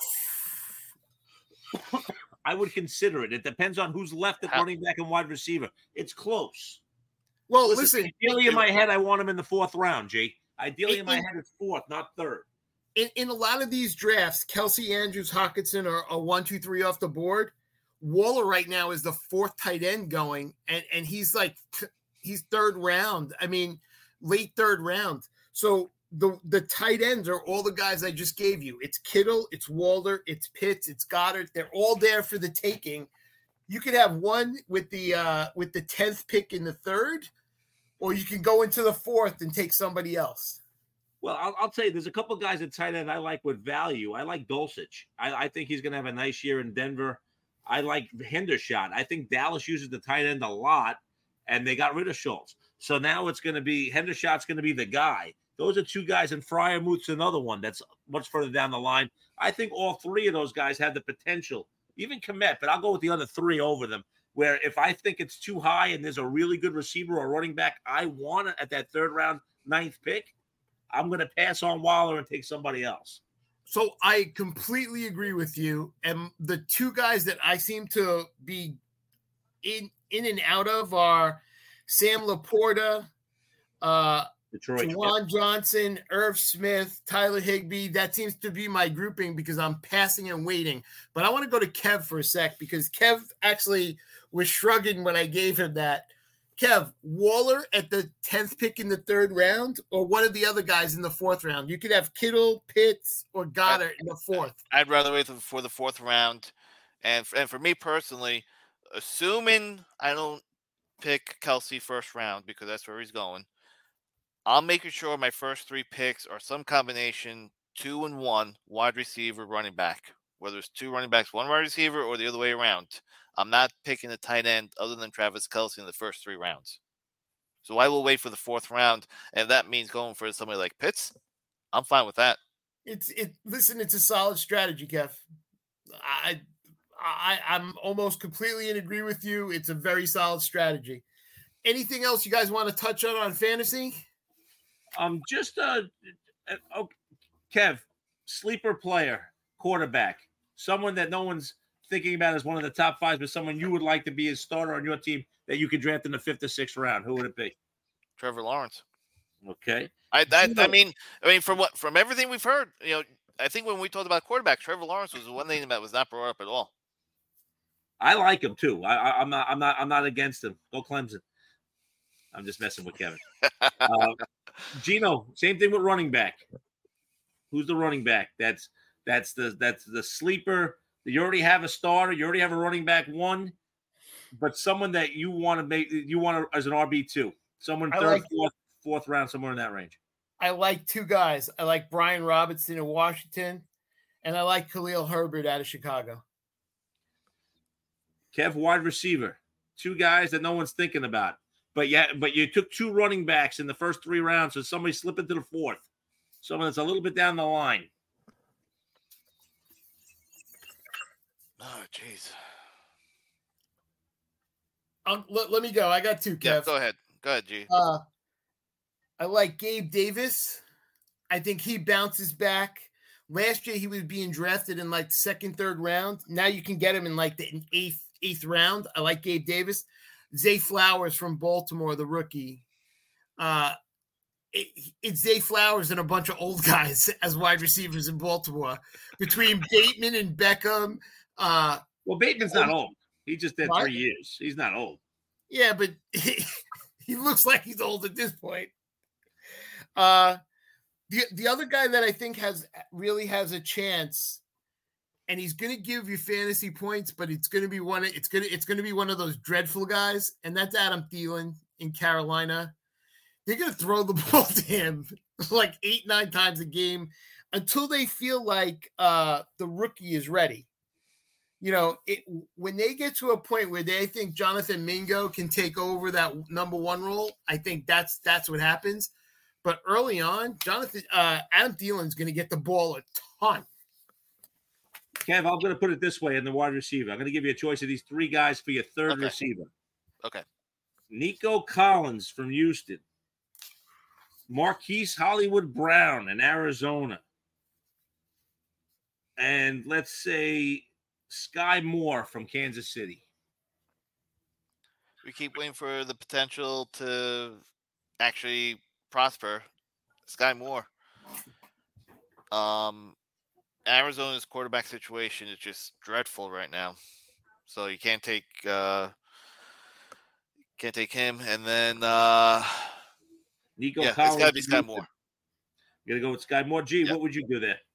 I would consider it. It depends on who's left at How- running back and wide receiver. It's close. Well, Listen, listen, ideally in my head, I want him in the fourth round, Jake. Ideally in my In- head, it's fourth, not third. in, in a lot of these drafts, Kelsey, Andrews, Hawkinson are, are one, two, three off the board. Waller right now is the fourth tight end going, and, and he's like, he's third round. I mean, late third round. So the the tight ends are all the guys I just gave you. It's Kittle, it's Waller, it's Pitts, it's Goddard. They're all there for the taking. You could have one with the uh, with the tenth pick in the third, or you can go into the fourth and take somebody else. Well, I'll, I'll tell you, there's a couple guys at tight end I like with value. I like Dulcich. I, I think he's going to have a nice year in Denver. I like Hendershot. I think Dallas uses the tight end a lot, and they got rid of Schultz. So now it's going to be Hendershot's going to be the guy. Those are two guys, and Fryermuth's another one that's much further down the line. I think all three of those guys have the potential, even Kmet, but I'll go with the other three over them, where if I think it's too high and there's a really good receiver or running back I want it at that third round, ninth pick, I'm going to pass on Waller and take somebody else. So I completely agree with you. And the two guys that I seem to be in in and out of are Sam Laporta, uh, Detroit. Juwan Johnson, Irv Smith, Tyler Higbee. That seems to be my grouping because I'm passing and waiting. But I want to go to Kev for a sec because Kev actually was shrugging when I gave him that. Kev, Waller at the tenth pick in the third round, or one of the other guys in the fourth round? You could have Kittle, Pitts, or Goddard in the fourth. I'd rather wait for the fourth round. And for, and for me personally, assuming I don't pick Kelsey first round because that's where he's going, I'm making sure my first three picks are some combination two and one wide receiver, running back. Whether it's two running backs, one wide receiver, or the other way around. I'm not picking a tight end other than Travis Kelce in the first three rounds. So I will wait for the fourth round. And if that means going for somebody like Pitts, I'm fine with that. It's it. Listen, it's a solid strategy, Kev. I, I, I'm almost completely in agree with you. It's a very solid strategy. Anything else you guys want to touch on on fantasy? Um, just uh, uh oh, Kev, sleeper player, quarterback, someone that no one's thinking about as one of the top five, but someone you would like to be a starter on your team that you could draft in the fifth or sixth round. Who would it be? Trevor Lawrence. Okay. I I, I mean, I mean, from what from everything we've heard, you know, I think when we talked about quarterbacks, Trevor Lawrence was the one thing that was not brought up at all. I like him too. I, I, I'm not. I'm not. I'm not against him. Go Clemson. I'm just messing with Kevin. uh, Gino, same thing with running back. Who's the running back? That's that's the that's the sleeper. You already have a starter. You already have a running back one, but someone that you want to make you want to, as an R B two. Someone I third, like- fourth, fourth round, somewhere in that range. I like two guys. I like Brian Robinson in Washington, and I like Khalil Herbert out of Chicago. Kev, wide receiver. Two guys that no one's thinking about. But yeah, but you took two running backs in the first three rounds, so somebody slip into the fourth. Someone that's a little bit down the line. Oh, jeez. Um, let, let me go. I got two, Kev. Yeah, go ahead. Go ahead, G. Uh, I like Gabe Davis. I think he bounces back. Last year, he was being drafted in like the second, third round. Now you can get him in like the eighth, eighth round. I like Gabe Davis. Zay Flowers from Baltimore, the rookie. Uh, it, it's Zay Flowers and a bunch of old guys as wide receivers in Baltimore. Between Bateman and Beckham. Uh, Well, Bateman's not old. He just did What? three years. He's not old. Yeah, but he, he looks like he's old at this point. Uh, the the other guy that I think has really has a chance and he's going to give you fantasy points, but it's going to be one. It's going to it's going to be one of those dreadful guys, and that's Adam Thielen in Carolina. They're going to throw the ball to him like eight, nine times a game until they feel like uh, the rookie is ready. You know, it, when they get to a point where they think Jonathan Mingo can take over that number one role, I think that's that's what happens. But early on, Jonathan uh, Adam Thielen is going to get the ball a ton. Kev, I'm going to put it this way in the wide receiver. I'm going to give you a choice of these three guys for your third Okay. receiver. Okay. Nico Collins from Houston. Marquise Hollywood Brown in Arizona. And let's say Sky Moore from Kansas City. We keep waiting for the potential to actually prosper. Sky Moore. Um, Arizona's quarterback situation is just dreadful right now. So you can't take uh, can't take him. And then uh, Nico yeah, Collins. it's got to be from Sky Houston. Moore. You got to go with Sky Moore. G, Yep. what would you do there?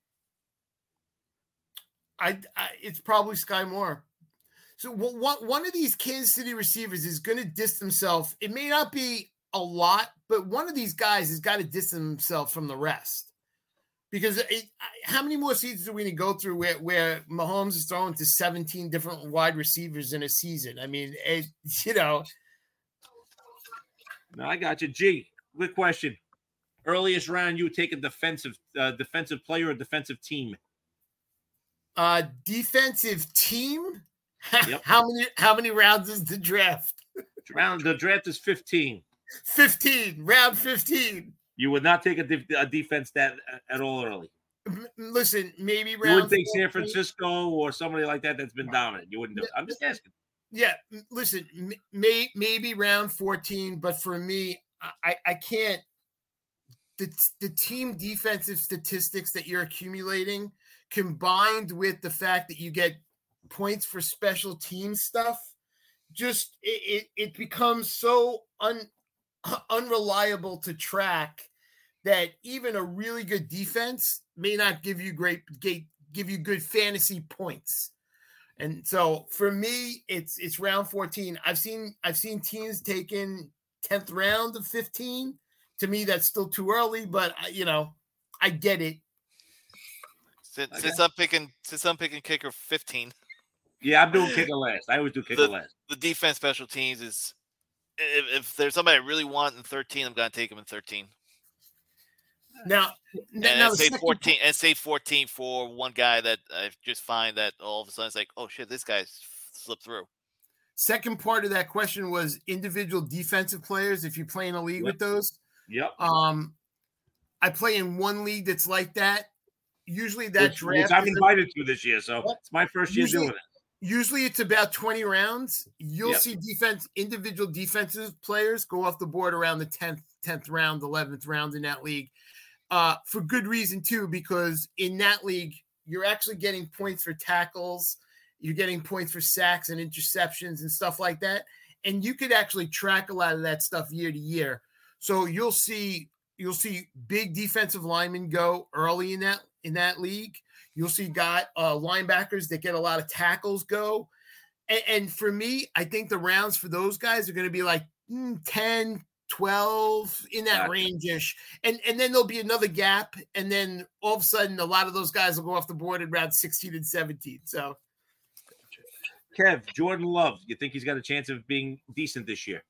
I, I it's probably Sky Moore. So one one of these Kansas City receivers is going to distance himself. It may not be a lot, but one of these guys has got to distance himself from the rest. Because it, how many more seasons do we need to go through where, where Mahomes is throwing to seventeen different wide receivers in a season? I mean, it, you know. No, I got you. G, quick question. Earliest round, you would take a defensive uh, defensive player or defensive team? Uh, defensive team? Yep. How many how many rounds is the draft? Round the draft is fifteen. fifteen. Round fifteen. You would not take a, def- a defense that at all early. M- Listen, maybe You round wouldn't take San fourteen. Francisco or somebody like that that's been dominant. You wouldn't do it. I'm just asking. Yeah, m- listen, m- may, maybe round fourteen, but for me, I, I can't. The, the team defensive statistics that you're accumulating, combined with the fact that you get points for special team stuff, just it, it, it becomes so un, unreliable to track that even a really good defense may not give you great give you good fantasy points. And so for me, it's it's round fourteen. I've seen I've seen teams taken tenth round of fifteen. To me, that's still too early, but you know, I get it. Since, Okay. since I'm picking, since I'm picking kicker fifteen, Yeah, I'm doing kicker last. I always do kicker The- last. the defense special teams is. If, if there's somebody I really want in thirteen, I'm gonna take him in thirteen. Now, And now then the say second- fourteen, and say fourteen for one guy that I just find that all of a sudden it's like, oh shit, this guy's slipped through. second part of that question was individual defensive players. If you play in a league Yep. with those, Yep. um, I play in one league that's like that. Usually that Which, draft, which I'm is a- invited to this year, so What? it's my first year Usually- doing it. usually it's about twenty rounds. You'll Yep. see defense, individual defensive players go off the board around the tenth, tenth round, eleventh round in that league. Uh, for good reason too, because in that league, you're actually getting points for tackles, you're getting points for sacks and interceptions and stuff like that. And you could actually track a lot of that stuff year to year. So you'll see, you'll see big defensive linemen go early in that, in that league. You'll see guy uh, linebackers that get a lot of tackles go. And, and for me, I think the rounds for those guys are going to be like mm, ten, twelve in that Gotcha. range-ish. And, and then there'll be another gap. And then all of a sudden, a lot of those guys will go off the board at round sixteen and seventeen. So Kev, Jordan Love, you think he's got a chance of being decent this year?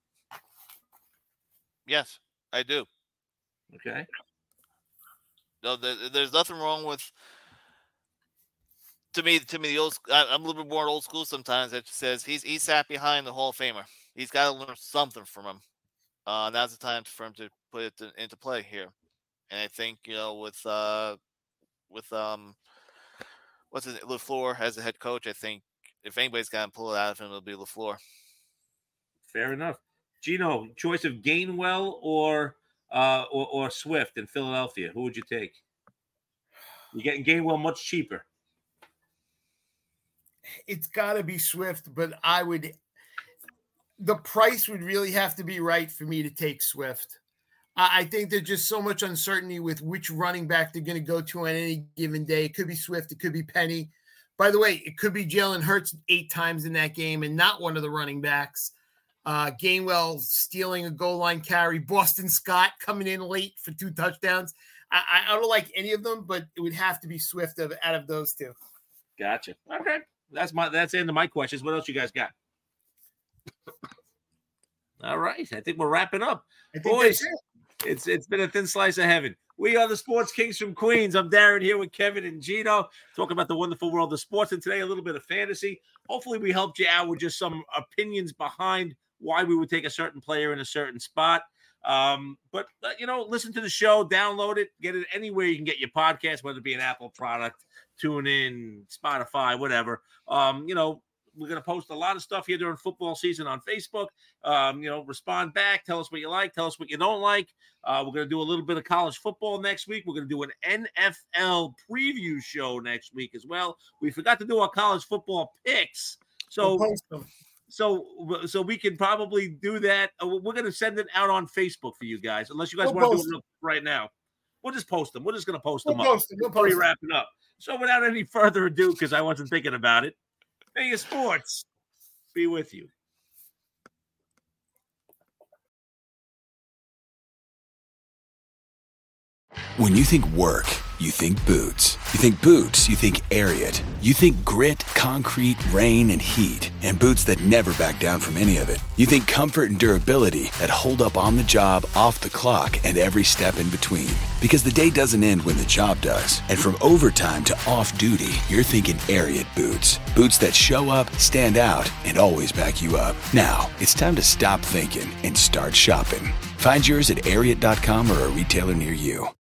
Yes, I do. Okay. No, there, there's nothing wrong with. To me, to me, the old. sc- I- I'm a little bit more old school sometimes. That says he's he's sat behind the Hall of Famer. He's got to learn something from him. Uh, now's the time for him to put it to, into play here. And I think you know with uh, with um, what's his LaFleur as the head coach. I think if anybody's got to pull it out of him, it'll be LaFleur. Fair enough. Gino, choice of Gainwell or uh or, or Swift in Philadelphia. Who would you take? You're getting Gainwell much cheaper. it's got to be Swift, but I would – the price would really have to be right for me to take Swift. I, I think there's just so much uncertainty with which running back they're going to go to on any given day. It could be Swift. It could be Penny. By the way, it could be Jalen Hurts eight times in that game and not one of the running backs. Uh, Gainwell stealing a goal line carry. Boston Scott coming in late for two touchdowns. I, I don't like any of them, but it would have to be Swift of, out of those two. Gotcha. Okay. That's my that's the end of my questions. What else you guys got? All right. I think we're wrapping up. I think Boys, that's it. it's it's been a thin slice of heaven. We are the Sports Kings from Queens. I'm Darren here with Kevin and Gino, talking about the wonderful world of sports. And today, a little bit of fantasy. Hopefully, we helped you out with just some opinions behind why we would take a certain player in a certain spot. Um, but, uh, you know, listen to the show, download it, get it anywhere you can get your podcast, whether it be an Apple product, tune in, Spotify, whatever. Um, you know, we're going to post a lot of stuff here during football season on Facebook. Um, you know, respond back. Tell us what you like. Tell us what you don't like. Uh, we're going to do a little bit of college football next week. We're going to do an N F L preview show next week as well. We forgot to do our college football picks. So, We'll post them. so, so we can probably do that. Uh, We're going to send it out on Facebook for you guys, unless you guys We'll want to post do it right now. We'll just post them. We're just going to post We'll them post up. them. We'll before we post them. wrap it up. So without any further ado, because I wasn't thinking about it, may your sports be with you. When you think work, you think boots. You think boots, you think Ariat. You think grit, concrete, rain, and heat. And boots that never back down from any of it. You think comfort and durability that hold up on the job, off the clock, and every step in between. Because the day doesn't end when the job does. And from overtime to off-duty, you're thinking Ariat boots. Boots that show up, stand out, and always back you up. Now, it's time to stop thinking and start shopping. Find yours at Ariat dot com or a retailer near you.